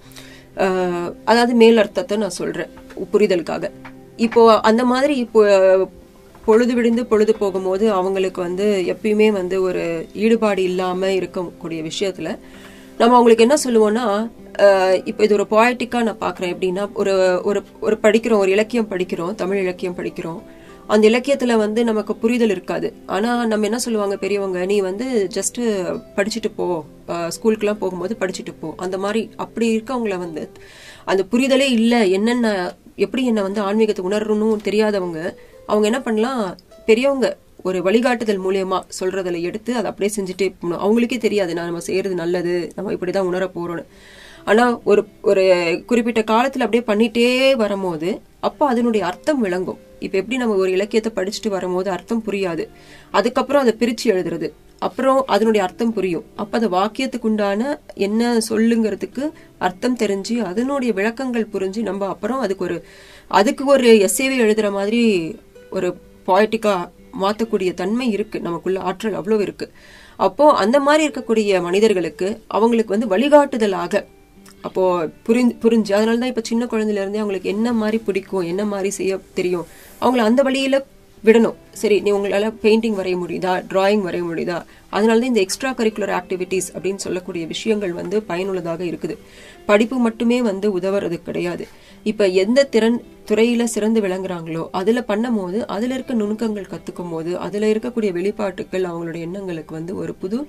Speaker 4: அதாவது மேல் அர்த்தத்தை நான் சொல்றேன் புரிதலுக்காக. இப்போ அந்த மாதிரி இப்போ பொழுது விடிந்து பொழுது போகும்போது அவங்களுக்கு வந்து எப்பயுமே வந்து ஒரு ஈடுபாடு இல்லாம இருக்கக்கூடிய விஷயத்துல நம்ம அவங்களுக்கு என்ன சொல்லுவோம்னா, இப்ப இது ஒரு பொயட்டிக்கா நான் பாக்குறேன். எப்படின்னா ஒரு படிக்கிறோம், ஒரு இலக்கியம் படிக்கிறோம், தமிழ் இலக்கியம் படிக்கிறோம். அந்த இலக்கியத்துல வந்து நமக்கு புரிதல் இருக்காது. ஆனா நம்ம என்ன சொல்லுவாங்க பெரியவங்க, நீ வந்து ஜஸ்ட் படிச்சுட்டு போ, ஸ்கூலுக்குலாம் போகும்போது படிச்சுட்டு போ. அந்த மாதிரி அப்படி இருக்கவங்கள வந்து அந்த புரிதலே இல்ல, என்னென்ன எப்படி என்ன வந்து ஆன்மீகத்தை உணரணும் தெரியாதவங்க அவங்க என்ன பண்ணலாம், பெரியவங்க ஒரு வழிகாட்டுதல் மூலியமா சொல்றதுல எடுத்து அதை அப்படியே செஞ்சுட்டே போகணும். அவங்களுக்கே தெரியாது நம்ம செய்யறது நல்லது, நம்ம இப்படிதான் உணர போறோம்னு. ஆனா ஒரு குறிப்பிட்ட காலத்துல அப்படியே பண்ணிட்டே வரும்போது அப்ப அதனுடைய அர்த்தம் விளங்கும். இப்ப எப்படி நம்ம ஒரு இலக்கியத்தை படிச்சுட்டு வரும்போது அர்த்தம் புரியாது, அதுக்கப்புறம் அதை பிரிச்சு எழுதுறது, அப்புறம் அதனுடைய அர்த்தம் புரியும். அப்ப அந்த வாக்கியத்துக்கு உண்டான என்ன சொல்லுங்கிறதுக்கு அர்த்தம் தெரிஞ்சு அதனுடைய விளக்கங்கள் புரிஞ்சு நம்ம அப்புறம் அதுக்கு ஒரு எஸ்ஏவே எழுதுற மாதிரி ஒரு பொயட்டிக்கா மாத்தக்கூடிய தன்மை இருக்கு, நமக்குள்ள ஆற்றல் அவ்வளவு இருக்கு. அப்போ அந்த மாதிரி இருக்கக்கூடிய மனிதர்களுக்கு அவங்களுக்கு வந்து வழிகாட்டுதலாக அப்போ புரிஞ்சு அதனாலதான் இப்ப சின்ன குழந்தையில இருந்தே அவங்களுக்கு என்ன மாதிரி பிடிக்கும், என்ன மாதிரி செய்ய தெரியும், அவங்கள அந்த வழியில விடணும். சரி, நீ உங்களால பெயிண்டிங் வரைய முடியுதா, டிராயிங் வரைய முடியுதா, அதனாலதான் இந்த எக்ஸ்ட்ரா கரிக்குலர் ஆக்டிவிட்டிஸ் அப்படின்னு சொல்லக்கூடிய விஷயங்கள் வந்து பயனுள்ளதாக இருக்குது. படிப்பு மட்டுமே வந்து உதவுறது கிடையாது. இப்ப எந்த துறையில சிறந்து விளங்குறாங்களோ அதுல பண்ணும் போது அதுல இருக்க நுணுக்கங்கள் கத்துக்கும் போது அதுல இருக்கக்கூடிய வெளிப்பாட்டுக்கள் அவங்களுடைய எண்ணங்களுக்கு வந்து ஒரு புது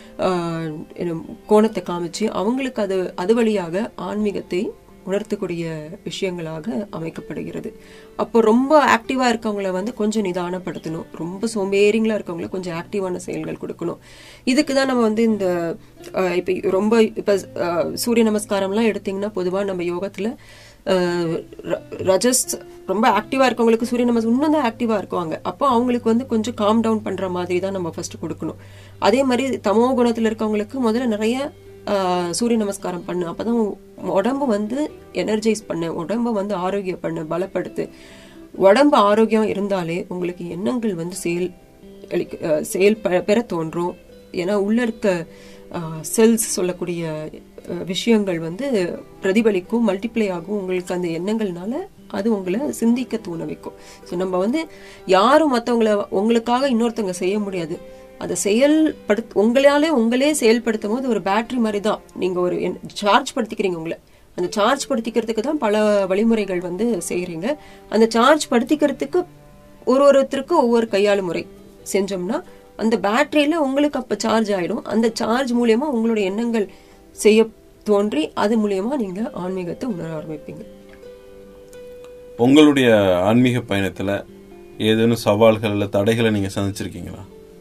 Speaker 4: கோணத்தை காமிச்சு அவங்களுக்கு அது வழியாக ஆன்மீகத்தை உணர்த்தக்கூடிய விஷயங்களாக அமைக்கப்படுகிறது. அப்போ ரொம்ப ஆக்டிவா இருக்கவங்கள வந்து கொஞ்சம் நிதானப்படுத்தணும், ரொம்ப சோம்பேறிங்களா இருக்கவங்கள கொஞ்சம் ஆக்டிவான செயல்கள் கொடுக்கணும். இதுக்குதான் நம்ம வந்து இந்த இப்ப சூரிய நமஸ்காரம்லாம் எடுத்தீங்கன்னா பொதுவா நம்ம யோகத்துல ரஜஸ் ரொம்ப ஆக்டிவா இருக்கவங்களுக்கு சூரிய நமஸ்காரம் இன்னும் தான் ஆக்டிவா இருக்குவாங்க. அப்போ அவங்களுக்கு வந்து கொஞ்சம் காம் டவுன் பண்ற மாதிரி தான் நம்ம ஃபர்ஸ்ட் கொடுக்கணும். அதே மாதிரி தமோ குணத்துல இருக்கவங்களுக்கு முதல்ல நிறைய சூரிய நமஸ்காரம் பண்ணு, அப்பதான் உடம்பு வந்து எனர்ஜைஸ் பண்ணு, உடம்ப வந்து ஆரோக்கியம் பண்ணு, பலப்படுத்து. உடம்பு ஆரோக்கியம் இருந்தாலே உங்களுக்கு எண்ணங்கள் வந்து செயல் பெற தோன்றும். ஏன்னா உள்ள இருக்க செல்ஸ் சொல்லக்கூடிய விஷயங்கள் வந்து பிரதிபலிக்கும், மல்டிப்ளை ஆகும். உங்களுக்கு அந்த எண்ணங்கள்னால அது உங்களை சிந்திக்க தூண வைக்கும். ஸோ நம்ம வந்து யாரும் உங்களுக்காக இன்னொருத்தவங்க செய்ய முடியாது. அதை உங்களே செயல்படுத்தும் போது ஒரு பேட்டரி மாதிரி தான் நீங்க ஒரு சார்ஜ் படுத்திக்கிறீங்க. உங்களை அந்த சார்ஜ் படுத்திக்கிறதுக்கு தான் பல வழிமுறைகள் வந்து செய்யறீங்க. அந்த சார்ஜ் படுத்திக்கிறதுக்கு ஒருத்தருக்கு ஒவ்வொரு கையாளு முறை செஞ்சோம்னா அந்த பேட்டரியில உங்களுக்கு அப்ப சார்ஜ் ஆயிடும். அந்த சார்ஜ் மூலியமா உங்களுடைய எண்ணங்கள் செய்ய தோன்றி அது மூலியமா நீங்க ஆன்மீகத்தை உணர ஆரம்பிப்பீங்க.
Speaker 3: உங்களுடைய ஆன்மீக பயணத்துல ஏதேனும் சவால்கள் இல்ல தடைகளை நீங்க சந்திச்சிருக்கீங்களா?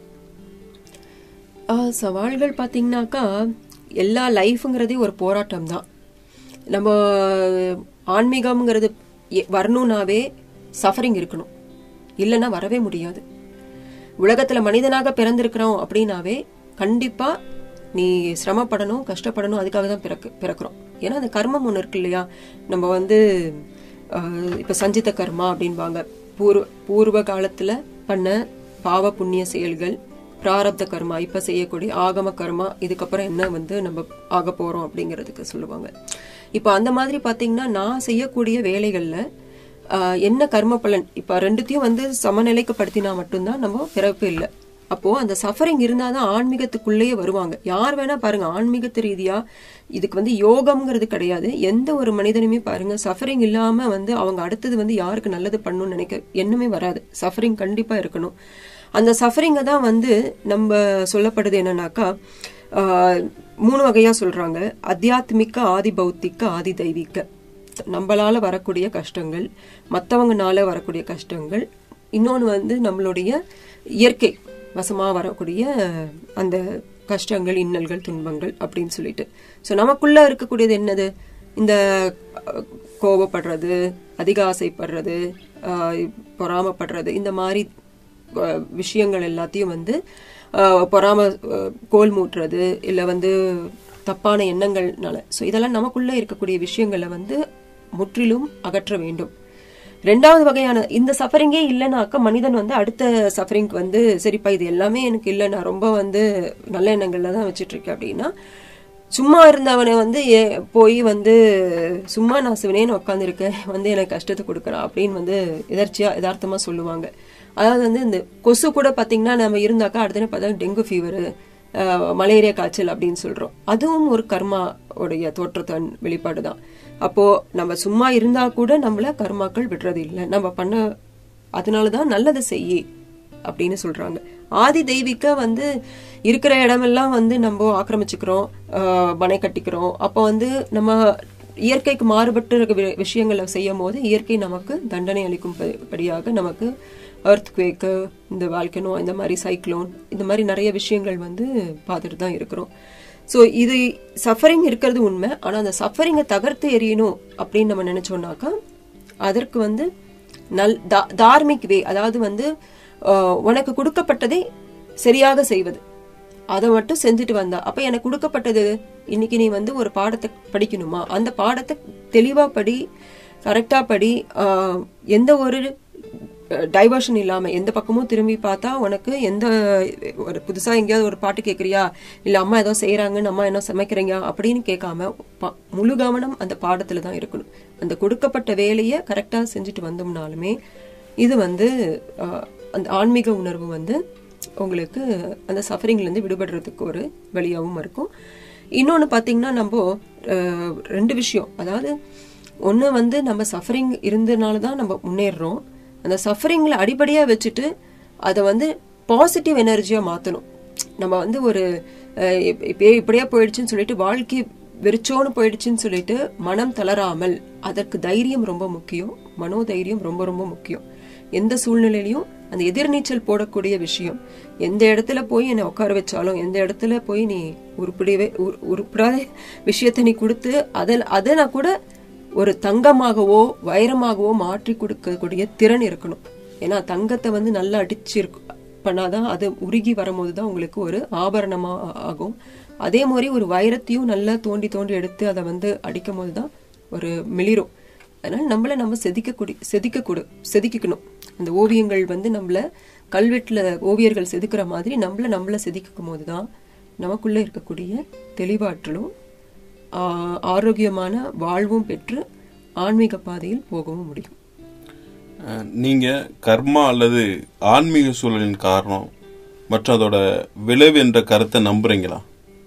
Speaker 4: சவால்கள் பாத்தீங்கன்னாக்கா எல்லா லைஃப்ங்கிறதே ஒரு போராட்டம் தான். நம்ம ஆன்மீகம்ங்கிறது வரணும்னாவே சஃபரிங் இருக்கணும், இல்லைன்னா வரவே முடியாது. உலகத்துல மனிதனாக பிறந்திருக்கிறோம் அப்படின்னாவே கண்டிப்பா நீ சிரமப்படணும், கஷ்டப்படணும். அதுக்காக தான் பிறக்கிறோம். ஏன்னா அந்த கர்மம் ஒண்ணு இருக்கு இல்லையா. நம்ம வந்து இப்ப சஞ்சித கர்மா அப்படின்பாங்க, பூர்வ காலத்துல பண்ண பாவ புண்ணிய செயல்கள், பிராரப்த கர்மா, இப்ப செய்யக்கூடிய ஆகம கர்மா, இதுக்கப்புறம் என்ன வந்து நம்ம ஆக போறோம் அப்படிங்கறதுக்கு சொல்லுவாங்க. இப்ப அந்த மாதிரி பாத்தீங்கன்னா நான் செய்யக்கூடிய வேலைகள்ல என்ன கர்ம பலன், இப்ப ரெண்டுத்தையும் வந்து சமநிலைக்கு படுத்தினா மட்டும்தான் நம்ம பிறப்பு இல்லை. அப்போ அந்த சஃபரிங் இருந்தாதான் ஆன்மீகத்துக்குள்ளேயே வருவாங்க. யார் வேணா பாருங்க, ஆன்மீகத்து ரீதியா இதுக்கு வந்து யோகம்ங்கிறது கிடையாது. எந்த ஒரு மனிதனுமே பாருங்க சஃபரிங் இல்லாம வந்து அவங்க அடுத்தது வந்து யாருக்கு நல்லது பண்ணணும்னு நினைக்க எண்ணமே வராது. சஃபரிங் கண்டிப்பா இருக்கணும். அந்த சஃபரிங்க தான் வந்து நம்ம சொல்லப்படுது என்னன்னாக்கா 3 வகையா சொல்றாங்க. அத்தியாத்மிக்க, ஆதி பௌத்திக, ஆதி தெய்வீக. நம்மளால வரக்கூடிய கஷ்டங்கள், மற்றவங்கனால வரக்கூடிய கஷ்டங்கள், இன்னொன்னு வந்து நம்மளுடைய இயற்கை வசமா வரக்கூடிய அந்த கஷ்டங்கள், இன்னல்கள், துன்பங்கள் அப்படின்னு சொல்லிட்டு. ஸோ நமக்குள்ள இருக்கக்கூடியது என்னது, இந்த கோபப்படுறது, அதிக ஆசைப்படுறது, பொறாமப்படுறது, இந்த மாதிரி விஷயங்கள் எல்லாத்தையும் வந்து பொறாம கோல் மூட்டுறது இல்ல வந்து தப்பான எண்ணங்கள்னால. ஸோ இதெல்லாம் நமக்குள்ள இருக்கக்கூடிய விஷயங்களை வந்து முற்றிலும் அகற்ற வேண்டும். ரெண்டாவது வகையான இந்த சஃபரிங்கே இல்லைனாக்க மனிதன் வந்து அடுத்த சஃபரிங்க்கு வந்து சரிப்பா இது எல்லாமே எனக்கு இல்லை, நான் ரொம்ப வந்து நல்ல எண்ணங்கள்ல தான் வச்சுட்டு இருக்கேன் அப்படின்னா, சும்மா இருந்தவனை வந்து போய் வந்து சும்மா நான் சிவனேன்னு உட்காந்துருக்கேன் வந்து எனக்கு கஷ்டத்தை கொடுக்குறான் அப்படின்னு வந்து யதார்த்தமா சொல்லுவாங்க. அதாவது வந்து இந்த கொசு கூட பாத்தீங்கன்னா நம்ம இருந்தாக்கா அடுத்த பார்த்தா டெங்கு ஃபீவரு, மலேரியா காய்ச்சல் அப்படின்னு சொல்றோம். அதுவும் ஒரு கர்மா உடைய தோற்றத்தின் வெளிப்பாடு தான். அப்போ நம்ம சும்மா இருந்தா கூட நம்மள கர்மாக்கள் விடுறது இல்லை, நம்ம பண்ண அதனாலதான் நல்லது செய்யி அப்படின்னு சொல்றாங்க. ஆதி தெய்வீக வந்து இருக்கிற இடமெல்லாம் வந்து நம்ம ஆக்கிரமிச்சுக்கிறோம், மனை கட்டிக்கிறோம். அப்போ வந்து நம்ம இயற்கைக்கு மாறுபட்ட விஷயங்களை செய்யும் போது இயற்கை நமக்கு தண்டனை அளிக்கும் படியாக நமக்கு எர்த்குவேக்கு, இந்த வால்கனோ, இந்த மாதிரி சைக்ளோன், இந்த மாதிரி நிறைய விஷயங்கள் வந்து பார்த்துட்டு தான் இருக்கிறோம். ஸோ இது சஃபரிங் இருக்கிறது உண்மை. ஆனால் அந்த சஃபரிங்கை தகர்த்து எறியணும் அப்படின்னு நம்ம நினைச்சோம்னாக்கா அதற்கு வந்து தார்மிக் வே, அதாவது வந்து உனக்கு கொடுக்கப்பட்டதை சரியாக செய்வது, அதை மட்டும் செஞ்சுட்டு வந்தா. அப்ப எனக்கு கொடுக்கப்பட்டது இன்னைக்கு நீ வந்து ஒரு பாடத்தை படிக்கணுமா, அந்த பாடத்தை தெளிவா படி, கரெக்டா படி, எந்த ஒரு டைவர்ஷன் இல்லாம எந்த பக்கமும் திரும்பி பார்த்தா உனக்கு எந்த ஒரு புதுசா எங்கேயாவது ஒரு பாட்டு கேட்கறியா இல்ல அம்மா ஏதோ செய்யறாங்கன்னு அம்மா என்ன சமைக்கிறீங்க அப்படின்னு கேட்காம முழு கவனம் அந்த பாடத்துல தான் இருக்கணும். அந்த கொடுக்கப்பட்ட வேலையை கரெக்டா செஞ்சுட்டு வந்தோம்னாலுமே இது வந்து அந்த ஆன்மீக உணர்வு வந்து உங்களுக்கு அந்த சஃபரிங்ல இருந்து விடுபடுறதுக்கு ஒரு வழியாகவும் இருக்கும். இன்னொன்னு பாத்தீங்கன்னா நம்ம ரெண்டு விஷயம், அதாவது ஒண்ணு வந்து நம்ம சஃபரிங் இருந்ததுனாலதான் நம்ம முன்னேறோம். அந்த சஃபரிங்ல அடிப்படையா வச்சுட்டு அதை வந்து பாசிட்டிவ் எனர்ஜியா மாத்தணும். நம்ம வந்து ஒரு இப்படியா போயிடுச்சுன்னு சொல்லிட்டு வாழ்க்கை வெறிச்சோன்னு போயிடுச்சுன்னு சொல்லிட்டு மனம் தளராமல், அதற்கு தைரியம் ரொம்ப முக்கியம், மனோதைரியம் ரொம்ப ரொம்ப முக்கியம். எந்த சூழ்நிலையிலையும் அந்த எதிர்நீச்சல் போடக்கூடிய விஷயம், எந்த இடத்துல போய் என்னை உட்கார வச்சாலும், எந்த இடத்துல போய் நீ உருப்படாத விஷயத்த நீ கொடுத்து அதை நான் கூட ஒரு தங்கமாகவோ வைரமாகவோ மாற்றி கொடுக்கக்கூடிய திறன் இருக்கணும். ஏன்னா தங்கத்தை வந்து நல்லா அடிச்சு பண்ணாதான் அது உருகி வரும்போதுதான் உங்களுக்கு ஒரு ஆபரணமா ஆகும். அதே மாதிரி ஒரு வைரத்தையும் நல்லா தோண்டி தோண்டி எடுத்து அதை வந்து அடிக்கும் போதுதான் ஒரு மிளிரும். அதனால நம்மள நம்ம செதுக்கிக்கணும். அந்த ஓவியங்கள் வந்து நம்மள கல்வெட்டுல ஓவியர்கள் செதுக்குற மாதிரி நம்மள செதுக்கும் போதுதான் நமக்குள்ள இருக்கக்கூடிய தெளிவாற்றலும் ஆரோக்கியமான வாழ்வும் பெற்று ஆன்மீக பாதையில் போகவும் முடியும்.
Speaker 3: நீங்க கர்மா அல்லது ஆன்மீக சூழலின் காரணம் மற்றும் அதோட விளைவு என்ற கருத்தை நம்புறீங்களா?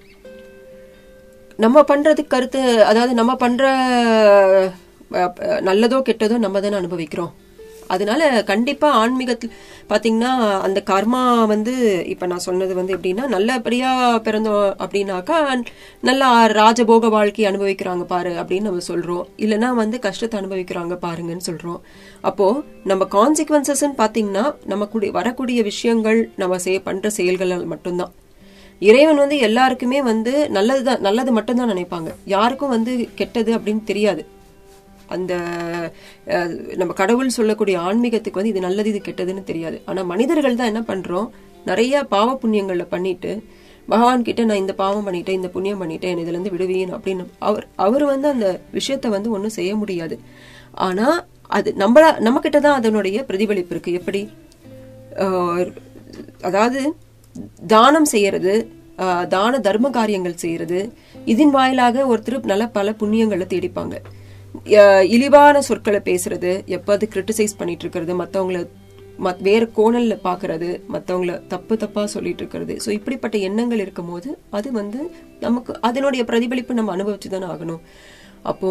Speaker 4: நம்ம பண்றது கருத்து, அதாவது நம்ம பண்ற நல்லதோ கெட்டதோ நம்ம தானே அனுபவிக்கிறோம். அதனால கண்டிப்பா ஆன்மீகத்தில் பாத்தீங்கன்னா அந்த கர்மா வந்து இப்ப நான் சொன்னது வந்து எப்படின்னா, நல்லபடியா பிறந்தோம் அப்படின்னாக்கா நல்லா ராஜபோக வாழ்க்கை அனுபவிக்கிறாங்க பாரு அப்படின்னு நம்ம சொல்றோம். இல்லைன்னா வந்து கஷ்டத்தை அனுபவிக்கிறாங்க பாருங்கன்னு சொல்றோம். அப்போ நம்ம கான்சிக்வன்சஸ் பாத்தீங்கன்னா நமக்கு வரக்கூடிய விஷயங்கள் நம்ம பண்ற செயல்கள் மட்டும்தான். இறைவன் வந்து எல்லாருக்குமே வந்து நல்லது மட்டும்தான் நினைப்பாங்க. யாருக்கும் வந்து கெட்டது அப்படின்னு தெரியாது. அந்த நம்ம கடவுள் சொல்லக்கூடிய ஆன்மீகத்துக்கு வந்து இது நல்லது இது கெட்டதுன்னு தெரியாது. ஆனா மனிதர்கள் தான் என்ன பண்றோம், நிறைய பாவ புண்ணியங்கள்ல பண்ணிட்டு பகவான் கிட்ட நான் இந்த பாவம் பண்ணிட்டேன், இந்த புண்ணியம் பண்ணிட்டேன், இதுல இருந்து விடுவீன் அப்படின்னு அவர் வந்து அந்த விஷயத்த வந்து ஒன்னும் செய்ய முடியாது. ஆனா அது நம்ம கிட்டதான் அதனுடைய பிரதிபலிப்பு இருக்கு. எப்படி, அதாவது தானம் செய்யறது, தான தர்ம காரியங்கள் செய்யறது, இதன் வாயிலாக ஒருத்தர் நல்ல பல புண்ணியங்களை தேடிப்பாங்க. இழிவான சொற்களை பேசுறது, எப்போது கிரிட்டிசைஸ் பண்ணிட்டு இருக்கிறது, மற்றவங்களை வேற கோணல்ல பாக்குறது, மற்றவங்கள தப்பா சொல்லிட்டு இருக்கிறது. ஸோ இப்படிப்பட்ட எண்ணங்கள் இருக்கும் போது அது வந்து நமக்கு அதனுடைய பிரதிபலிப்பு நம்ம அனுபவிச்சுதானே ஆகணும். அப்போ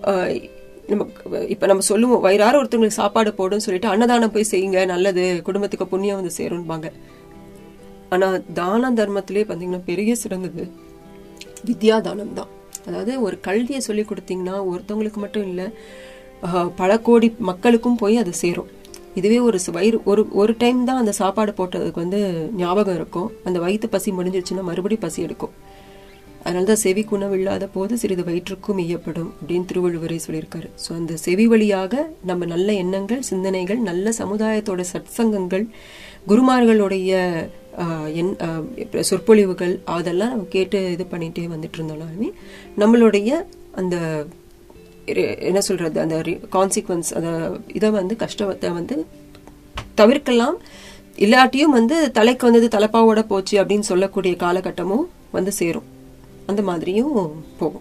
Speaker 4: இப்ப நம்ம சொல்லுவோம், வயிறார ஒருத்தவங்களுக்கு சாப்பாடு போடுன்னு சொல்லிட்டு அன்னதானம் போய் செய்யுங்க, நல்லது, குடும்பத்துக்கு புண்ணியம் வந்து சேரும்பாங்க. ஆனா தான தர்மத்திலே பாத்தீங்கன்னா பெரிய சிறந்தது வித்யாதானம் தான். அதாவது ஒரு கல்வியை சொல்லி கொடுத்தீங்கன்னா ஒருத்தவங்களுக்கு மட்டும் இல்ல, பல கோடி மக்களுக்கும் போய் அது சேரும். இதுவே ஒரு டைம் தான் அந்த சாப்பாடு போட்டதுக்கு வந்து ஞாபகம் இருக்கும். அந்த வயிற்று பசி முடிஞ்சிருச்சுன்னா மறுபடியும் பசி எடுக்கும். அதனாலதான் செவி குணவில்லாத போது சிறிது வயிற்றுக்கும் ஈயப்படும் அப்படின்னு திருவள்ளுவரே சொல்லியிருக்காரு. ஸோ அந்த செவி வழியாக நம்ம நல்ல எண்ணங்கள், சிந்தனைகள், நல்ல சமுதாயத்தோட சத்சங்கங்கள், குருமார்களுடைய சொற்பொழிவுகள் அதெல்லாம் நம்ம கேட்டு இது பண்ணிட்டே வந்துட்டு இருந்தோம்னாலுமே நம்மளுடைய அந்த என்ன சொல்றது அந்த கான்சிக்வன்ஸ் அந்த இதை வந்து கஷ்டத்தை வந்து தவிர்க்கலாம். இல்லாட்டியும் வந்து தலைக்கு வந்தது தலைப்பாவோட போச்சு அப்படின்னு சொல்லக்கூடிய காலகட்டமும் வந்து சேரும். அந்த மாதிரியும் போகும்.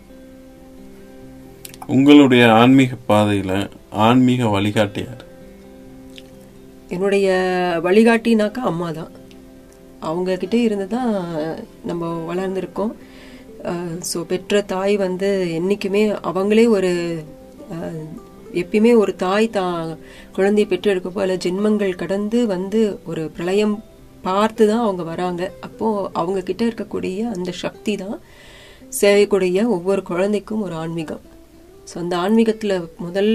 Speaker 3: உங்களுடைய ஆன்மீக பாதையில ஆன்மீக வழிகாட்டி யார்?
Speaker 4: என்னுடைய வழிகாட்டினாக்கா அம்மா தான். அவங்க கிட்டே இருந்து தான் நம்ம வளர்ந்துருக்கோம். ஸோ பெற்ற தாய் வந்து என்றைக்குமே அவங்களே ஒரு எப்பயுமே ஒரு தாய் தான் குழந்தையை பெற்றெடுக்க போல ஜென்மங்கள் கடந்து வந்து ஒரு பிரளயம் பார்த்து தான் அவங்க வராங்க. அப்போது அவங்க கிட்ட இருக்கக்கூடிய அந்த சக்தி தான் செய்யக்கூடிய ஒவ்வொரு குழந்தைக்கும் ஒரு ஆன்மீகம். ஸோ அந்த ஆன்மீகத்தில் முதல்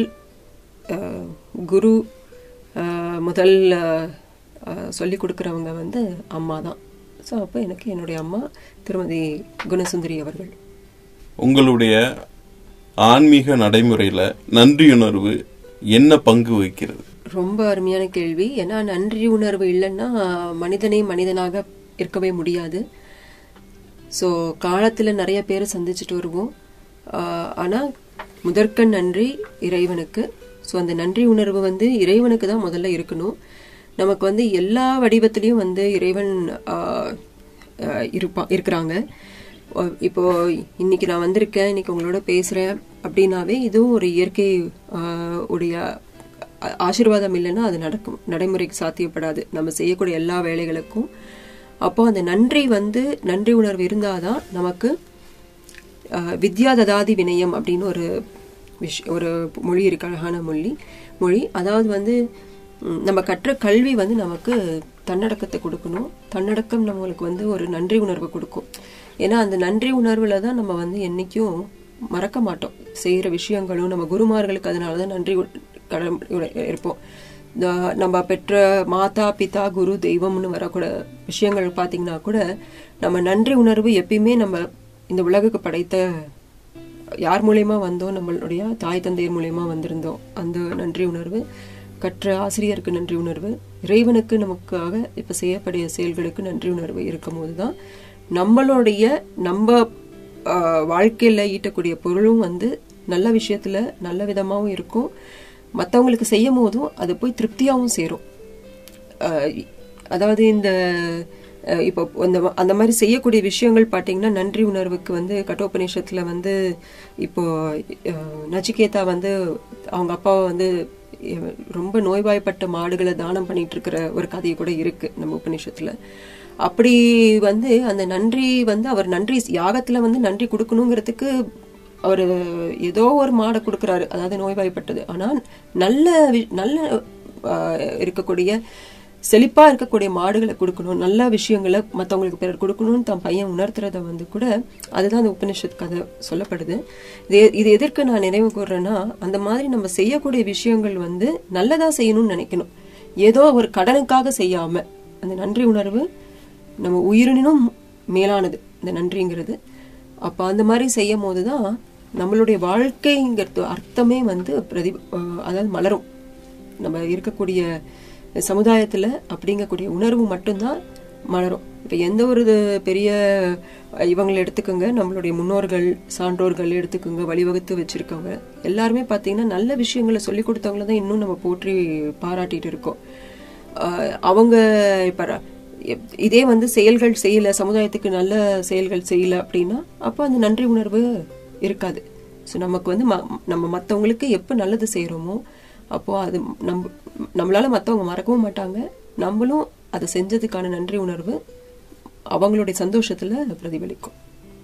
Speaker 4: குரு முதல் சொல்லி கொடுக்குறவங்க வந்து அம்மா தான். ஸோ அப்போ எனக்கு என்னுடைய அம்மா திருமதி குணசுந்தரி அவர்கள்.
Speaker 3: உங்களுடைய ஆன்மீக நடைமுறையில் நன்றியுணர்வு என்ன பங்கு வகிக்கிறது?
Speaker 4: ரொம்ப அருமையான கேள்வி. ஏன்னா நன்றி உணர்வு இல்லைன்னா மனிதனே மனிதனாக இருக்கவே முடியாது. ஸோ காலத்தில் நிறைய பேர் சந்திச்சுட்டு வருவோம். ஆனால் முதற்கண் நன்றி இறைவனுக்கு. ஸோ அந்த நன்றி உணர்வு வந்து இறைவனுக்கு தான் முதல்ல இருக்கணும். நமக்கு வந்து எல்லா வடிவத்திலையும் வந்து இறைவன் இருக்கிறாங்க. இப்போ இன்னைக்கு நான் வந்திருக்கேன், இன்னைக்கு உங்களோட பேசுறேன் அப்படின்னாவே இதுவும் ஒரு இயற்கை உடைய ஆசீர்வாதம் இல்லைன்னா அது நடைமுறைக்கு சாத்தியப்படாது நம்ம செய்யக்கூடிய எல்லா வேலைகளுக்கும். அப்போ அந்த நன்றி வந்து நன்றி உணர்வு இருந்தாதான் நமக்கு வித்யா ததாதி வினயம் அப்படின்னு ஒரு மொழி இருக்கு, அழகான மொழி. அதாவது வந்து நம்ம கற்ற கல்வி வந்து நமக்கு தன்னடக்கத்தை கொடுக்கணும். தன்னடக்கம் நம்மளுக்கு வந்து ஒரு நன்றி உணர்வு கொடுக்கும். ஏன்னா அந்த நன்றி உணர்வுல தான் நம்ம வந்து என்னைக்கும் மறக்க மாட்டோம் செய்யற விஷயங்களும். நம்ம குருமார்களுக்கு அதனாலதான் நன்றி இருப்போம். நம்ம பெற்ற மாதா பிதா குரு தெய்வம்னு வரக்கூட விஷயங்கள் பாத்தீங்கன்னா கூட நம்ம நன்றி உணர்வு எப்பயுமே நம்ம இந்த உலகுக்கு படைத்த யார் மூலியமா வந்தோம், நம்மளுடைய தாய் தந்தையர் மூலியமா வந்திருந்தோம். அந்த நன்றி உணர்வு, கற்ற ஆசிரியருக்கு நன்றி உணர்வு, இறைவனுக்கு நமக்காக இப்ப செய்யக்கூடிய செயல்களுக்கு நன்றி உணர்வு இருக்கும் போதுதான் நம்ம வாழ்க்கையில ஈட்டக்கூடிய பொருளும் வந்து நல்ல விஷயத்துல நல்ல விதமாவும் இருக்கும். மற்றவங்களுக்கு செய்யும் போதும் அது போய் திருப்தியாகவும் சேரும். அதாவது இந்த இப்போ அந்த மாதிரி செய்யக்கூடிய விஷயங்கள் பார்த்தீங்கன்னா நன்றி உணர்வுக்கு வந்து கட்டோபநிஷத்துல வந்து இப்போ நச்சிகேதா வந்து அவங்க அப்பாவை வந்து ரொம்ப நோய்வாய்ப்பட்ட மாடுகளை தானம் பண்ணிட்டு இருக்கிற ஒரு கதையை கூட இருக்கு நம்ம உபநிஷத்துல. அப்படி வந்து அந்த நன்றி வந்து அவர் நன்றி யாகத்துல வந்து நன்றி கொடுக்கணுங்கிறதுக்கு அவர் ஏதோ ஒரு மாடை கொடுக்கறாரு, அதாவது நோய்வாய்ப்பட்டது. ஆனா நல்ல இருக்கக்கூடிய செழிப்பா இருக்கக்கூடிய மாடுகளை கொடுக்கணும், நல்ல விஷயங்களை மற்றவங்களுக்கு பிறர் கொடுக்கணும்னு தன் பையன் உணர்த்துறத வந்து கூட அதுதான் அந்த உபநிஷத் கதை சொல்லப்படுது. இது எதற்கு நான் நினைவு கூறுறேன்னா, அந்த மாதிரி நம்ம செய்யக்கூடிய விஷயங்கள் வந்து நல்லதா செய்யணும்னு நினைக்கணும். ஏதோ ஒரு கடனுக்காக செய்யாம அந்த நன்றி உணர்வு நம்ம உயிரினும் மேலானது இந்த நன்றிங்கிறது. அப்ப அந்த மாதிரி செய்யும் போதுதான் நம்மளுடைய வாழ்க்கைங்கிறது அர்த்தமே வந்து அதாவது மலரும். நம்ம இருக்கக்கூடிய சமுதாயத்துல அப்படிங்கக்கூடிய உணர்வு மட்டும்தான் மலரும். இப்ப எந்த ஒரு பெரிய இவங்களை எடுத்துக்கோங்க, நம்மளுடைய முன்னோர்கள் சான்றோர்கள் எடுத்துக்கோங்க, வழிவகுத்து வச்சிருக்கவங்க எல்லாருமே பாத்தீங்கன்னா நல்ல விஷயங்களை சொல்லி கொடுத்தவங்கள தான் இன்னும் நம்ம போற்றி பாராட்டிட்டு இருக்கோம். அவங்க இப்ப இதே வந்து செயல்கள் செய்யல, சமுதாயத்துக்கு நல்ல செயல்கள் செய்யல அப்படின்னா அப்போ அந்த நன்றி உணர்வு இருக்காது. ஸோ நமக்கு வந்து நம்ம மற்றவங்களுக்கு எப்போ நல்லது செய்யறோமோ அப்போ அது நம்மளால மற்றவங்க மறக்கவும் மாட்டாங்க, நம்மளும் அதை செஞ்சதுக்கான நன்றி உணர்வு அவங்களுடைய சந்தோஷத்துல பிரதிபலிக்கும்.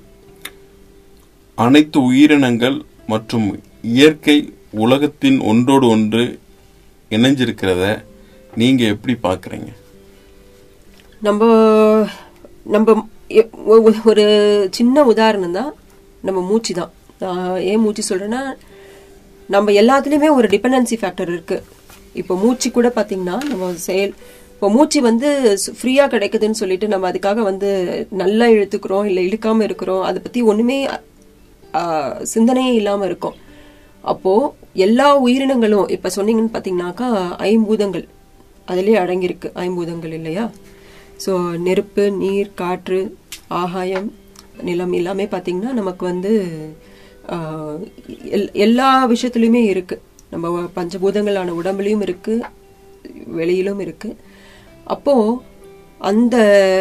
Speaker 3: அனைத்து உயிரினங்கள் மற்றும் இயற்கை உலகத்தின் ஒன்றோடு ஒன்று இணைஞ்சிருக்கிறத நீங்க எப்படி பாக்குறீங்க?
Speaker 4: நம்ம ஒரு சின்ன உதாரணம் தான் நம்ம மூச்சு தான். ஏன் மூச்சு சொல்றேன்னா, நம்ம எல்லாத்துலயுமே ஒரு டிபெண்டன்சி ஃபேக்டர் இருக்கு. இப்போ மூச்சு கூட பாத்தீங்கன்னா நம்ம இப்போ மூச்சு வந்து ஃப்ரீயா கிடைக்குதுன்னு சொல்லிட்டு நம்ம அதுக்காக வந்து நல்லா இழுத்துக்கிறோம் இல்ல இழுக்காம இருக்கிறோம், அதை பத்தி ஒண்ணுமே சிந்தனையே இல்லாம இருக்கும். அப்போ எல்லா உயிரினங்களும் இப்ப சொன்னீங்கன்னு பாத்தீங்கன்னாக்கா ஐம்பூதங்கள் அதுலயே அடங்கியிருக்கு, ஐம்பூதங்கள் இல்லையா? ஸோ நெருப்பு, நீர், காற்று, ஆகாயம், நிலம் எல்லாமே பார்த்தீங்கன்னா நமக்கு வந்து எல்லா விஷயத்துலையுமே இருக்கு. நம்ம பஞ்சபூதங்களான உடம்புலையும் இருக்கு, வெளியிலும் இருக்கு. அப்போ அந்த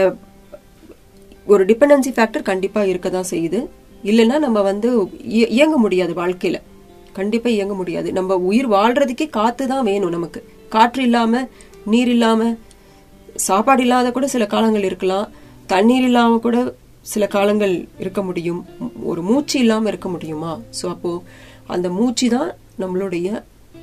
Speaker 4: ஒரு டிபெண்டன்சி ஃபேக்டர் கண்டிப்பா இருக்கதான் செய்யுது. இல்லைன்னா நம்ம வந்து இயங்க முடியாது, வாழ்க்கையில கண்டிப்பா இயங்க முடியாது. நம்ம உயிர் வாழ்றதுக்கே காத்து தான் வேணும் நமக்கு. காற்று இல்லாம, நீர் இல்லாம, சாப்பாடு இல்லாத கூட சில காலங்கள் இருக்கலாம், தண்ணீர் இல்லாம கூட சில காலங்கள் இருக்க முடியும், ஒரு மூச்சு இல்லாம இருக்க முடியுமா? ஸோ அப்போ அந்த மூச்சு தான் நம்மளுடைய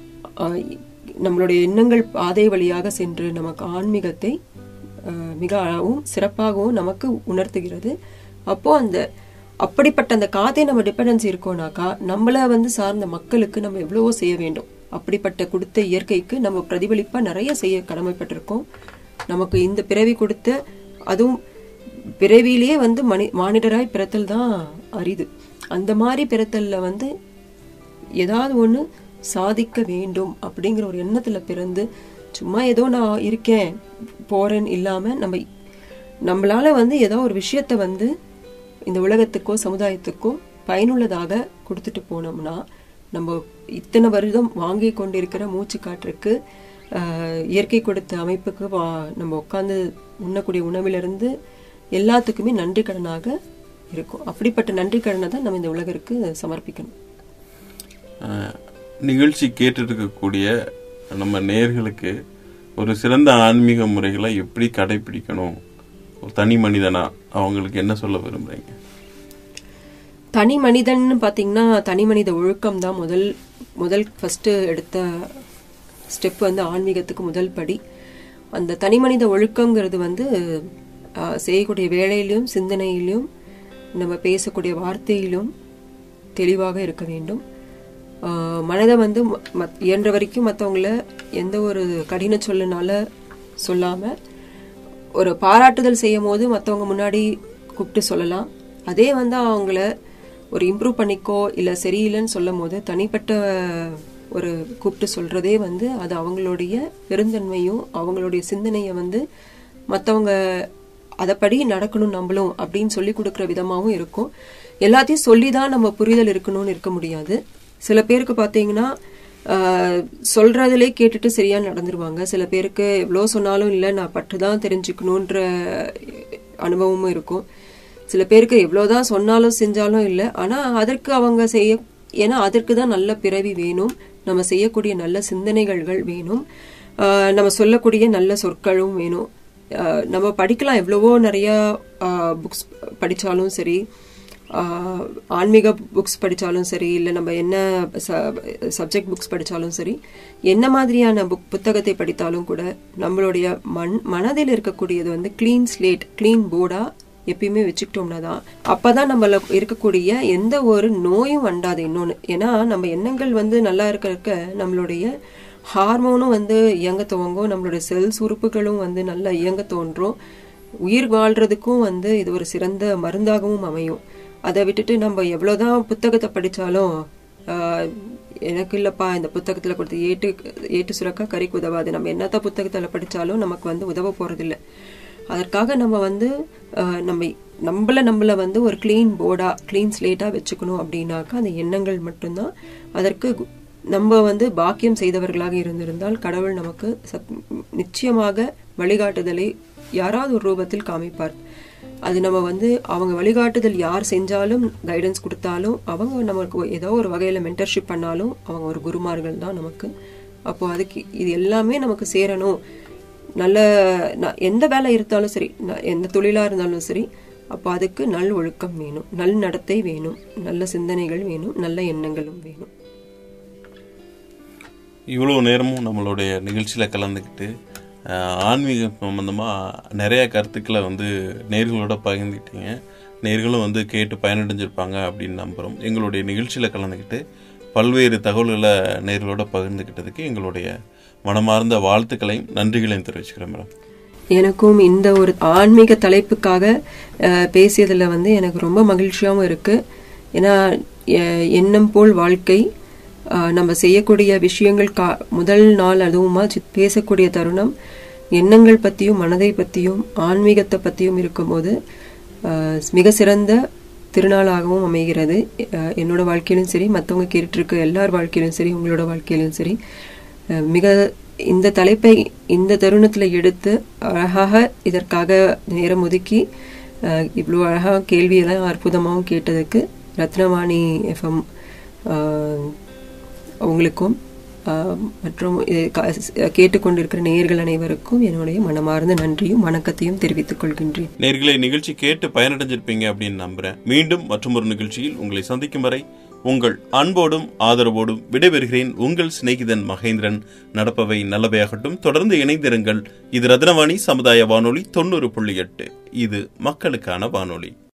Speaker 4: எண்ணங்கள் பாதை வழியாக சென்று நமக்கு ஆன்மீகத்தை மிகவும் சிறப்பாகவும் நமக்கு உணர்த்துகிறது. அப்போ அப்படிப்பட்ட அந்த காத்தே நம்ம டிபெண்டன்சி இருக்கோம்னாக்கா நம்மள வந்து சார்ந்த மக்களுக்கு நம்ம எவ்வளவோ செய்ய வேண்டும். அப்படிப்பட்ட கொடுத்த இயற்கைக்கு நம்ம பிரதிபலிப்பா நிறைய செய்ய கடமைப்பட்டிருக்கோம். நமக்கு இந்த பிறவி கொடுத்த, அதுவும் பிறவியிலேயே வந்து மானிடராய் பிறத்தல் தான் அரிது. அந்த மாதிரி பிறத்தல்ல வந்து ஏதாவது ஒண்ணு சாதிக்க வேண்டும் அப்படிங்கிற ஒரு எண்ணத்துல பிறந்து, சும்மா ஏதோ நான் இருக்கேன் போறேன்னு இல்லாம நம்மளால வந்து ஏதோ ஒரு விஷயத்த வந்து இந்த உலகத்துக்கோ சமுதாயத்துக்கோ பயனுள்ளதாக கொடுத்துட்டு போனோம்னா, நம்ம இத்தனை வருடம் வாங்கி கொண்டிருக்கிற மூச்சு காற்றுக்கு, இயற்கை கொடுத்த அமைப்புக்கு, நம்ம உட்கார்ந்து உண்ணக்கூடிய உணவிலிருந்து எல்லாத்துக்குமே நன்றி கடனாக இருக்கும். அப்படிப்பட்ட நன்றி கடனை தான் நம்ம இந்த உலகிற்கு சமர்ப்பிக்கணும்.
Speaker 3: நிகழ்ச்சி கேட்டு இருக்கக்கூடிய நம்ம நேயர்களுக்கு ஒரு சிறந்த ஆன்மீக முறைகளை எப்படி கடைபிடிக்கணும், ஒரு தனி மனிதனா அவங்களுக்கு என்ன சொல்ல விரும்புறீங்க?
Speaker 4: தனி மனிதன் பாத்தீங்கன்னா தனி மனித ஒழுக்கம் தான் முதல் ஃபர்ஸ்ட் எடுத்த ஸ்டெப் வந்து ஆன்மீகத்துக்கு முதல் படி. அந்த தனி மனித ஒழுக்கம்ங்கிறது வந்து செய்யக்கூடிய வேலையிலும் சிந்தனையிலும் நம்ம பேசக்கூடிய வார்த்தையிலும் தெளிவாக இருக்க வேண்டும். மனதை வந்து இயன்ற வரைக்கும் மற்றவங்கள எந்த ஒரு கடின சொல்லுனால சொல்லாம, ஒரு பாராட்டுதல் செய்யும் போது மற்றவங்க முன்னாடி கூப்பிட்டு சொல்லலாம். அதே வந்து அவங்கள ஒரு இம்ப்ரூவ் பண்ணிக்கோ இல்லை சரியில்லைன்னு சொல்லும் போது தனிப்பட்ட ஒரு கூப்பிட்டு சொல்றதே வந்து அது அவங்களுடைய பெருந்தன்மையும் அவங்களுடைய சிந்தனையை வந்து மற்றவங்க அதைப்படி நடக்கணும் நம்மளும் அப்படின்னு சொல்லி கொடுக்குற விதமாகவும் இருக்கும். எல்லாத்தையும் சொல்லிதான் நம்ம புரிதல் இருக்கணும்னு இருக்க முடியாது. சில பேருக்கு பார்த்தீங்கன்னா சொல்றதுலே கேட்டுட்டு சரியா நடந்துருவாங்க. சில பேருக்கு எவ்வளோ சொன்னாலும் இல்லை நான் பட்டுதான் தெரிஞ்சுக்கணுன்ற அனுபவமும் இருக்கும். சில பேருக்கு எவ்வளோதான் சொன்னாலும் செஞ்சாலும் இல்லை, ஆனா அதற்கு அவங்க ஏன்னா அதற்கு தான் நல்ல பிறவி வேணும், நம்ம செய்யக்கூடிய நல்ல சிந்தனைகள் வேணும், நம்ம சொல்லக்கூடிய நல்ல சொற்களும் வேணும். நம்ம படிக்கலாம், எவ்வளவோ நிறைய புக்ஸ் படிச்சாலும் சரி, ஆன்மீக புக்ஸ் படிச்சாலும் சரி, இல்லை நம்ம என்ன சப்ஜெக்ட் புக்ஸ் படிச்சாலும் சரி, என்ன மாதிரியான புத்தகத்தை படித்தாலும் கூட நம்மளுடைய மனதில் இருக்கக்கூடியது வந்து கிளீன் ஸ்லேட், கிளீன் போர்டா எப்பயுமே வச்சுக்கிட்டோம்னா தான் அப்பதான் நம்மள இருக்கக்கூடிய எந்த ஒரு நோயும் அண்டாது. இன்னொன்னு, ஏன்னா நம்ம எண்ணங்கள் வந்து நல்லா இருக்க நம்மளுடைய ஹார்மோனும் வந்து இயங்க துவங்கும், நம்மளுடைய செல்ஸ் உறுப்புகளும் வந்து நல்லா இயங்க தோன்றும். உயிர் வாழ்றதுக்கும் வந்து இது ஒரு சிறந்த மருந்தாகவும் அமையும். அதை விட்டுட்டு நம்ம எவ்வளவுதான் புத்தகத்தை படிச்சாலும் எனக்கு இல்லப்பா இந்த புத்தகத்துல கொடுத்து ஏட்டு சுரக்கா கறிக்கு உதவாது, நம்ம என்னத்த புத்தகத்துல படிச்சாலும் நமக்கு வந்து உதவ போறதில்லை. அதற்காக நம்ம வந்து நம்மள வந்து ஒரு கிளீன் போர்டா, கிளீன் ஸ்லேட்டா வச்சுக்கணும். அப்படின்னாக்கா அந்த எண்ணங்கள் மட்டும்தான். அதற்கு நம்ம வந்து பாக்கியம் செய்தவர்களாக இருந்திருந்தால் கடவுள் நமக்கு நிச்சயமாக வழிகாட்டுதலை யாராவது ஒரு ரூபத்தில் காமிப்பார். அது நம்ம வந்து அவங்க வழிகாட்டுதல் யார் செஞ்சாலும், கைடன்ஸ் கொடுத்தாலும், அவங்க நமக்கு ஏதோ ஒரு வகையில மென்டர்ஷிப் பண்ணாலும் அவங்க ஒரு குருமார்கள் தான் நமக்கு. அப்போ அதுக்கு இது எல்லாமே நமக்கு சேரணும். நல்ல எந்த வேலை இருந்தாலும் சரி, எந்த தொழிலா இருந்தாலும் சரி, அப்போ அதுக்கு நல் ஒழுக்கம் வேணும், நல் நடத்தை வேணும், நல்ல சிந்தனைகள் வேணும், நல்ல எண்ணங்களும் வேணும்.
Speaker 3: இவ்வளோ நேரமும் நம்மளுடைய நிகழ்ச்சியில் கலந்துக்கிட்டு ஆன்மீகம் சம்பந்தமாக நிறைய கருத்துக்களை வந்து நேர்களோட பகிர்ந்துக்கிட்டீங்க. நேர்களும் வந்து கேட்டு பயனடைஞ்சிருப்பாங்க அப்படின்னு நம்புகிறோம். எங்களுடைய நிகழ்ச்சியில் கலந்துக்கிட்டு பல்வேறு தகவல்களை நேர்களோட பகிர்ந்துக்கிட்டதுக்கு எங்களுடைய மனமார்ந்த வாழ்த்துக்களையும் நன்றிகளையும் தெரிவிச்சுக்கிறேன் மேடம்.
Speaker 4: எனக்கும் இந்த ஒரு ஆன்மீக தலைப்புக்காக பேசியதுல வந்து எனக்கு ரொம்ப மகிழ்ச்சியாகவும் இருக்கு. ஏன்னா எண்ணம் போல் வாழ்க்கை, நம்ம செய்யக்கூடிய விஷயங்கள் முதல் நாள் அதுவுமா பேசக்கூடிய தருணம் எண்ணங்கள் பற்றியும் மனதை பற்றியும் ஆன்மீகத்தை பற்றியும் இருக்கும்போது மிக சிறந்த திருநாளாகவும் அமைகிறது. என்னோட வாழ்க்கையிலும் சரி, மற்றவங்க கேட்டுருக்க எல்லார் வாழ்க்கையிலும் சரி, உங்களோட வாழ்க்கையிலும் சரி, மிக இந்த தலைப்பை இந்த தருணத்தில் எடுத்து அழகாக இதற்காக நேரம் ஒதுக்கி இவ்வளோ அழகாக கேள்வியெல்லாம் அற்புதமாகவும் கேட்டதுக்கு ரத்னவாணி எஃப்எம் அவங்களுக்கும் மற்றும் கேட்டுக்கொண்டிருக்கிற நேயர்கள் அனைவருக்கும் என்னுடைய மனமார்ந்த நன்றியும் வணக்கத்தையும் தெரிவித்துக் கொள்கின்றேன்.
Speaker 3: நேயர்களை, நிகழ்ச்சி கேட்டு பயனடைஞ்சிருப்பீங்க அப்படின்னு நம்புறேன். மீண்டும் மற்றொரு நிகழ்ச்சியில் உங்களை சந்திக்கும் வரை உங்கள் அன்போடும் ஆதரவோடும் விடைபெறுகிறேன். உங்கள் சிநேகிதன் மகேந்திரன். நடப்பவை நல்லவையாகட்டும். தொடர்ந்து இணைந்திருங்கள். இது ரத்னவாணி சமுதாய வானொலி 90.8. இது மக்களுக்கான வானொலி.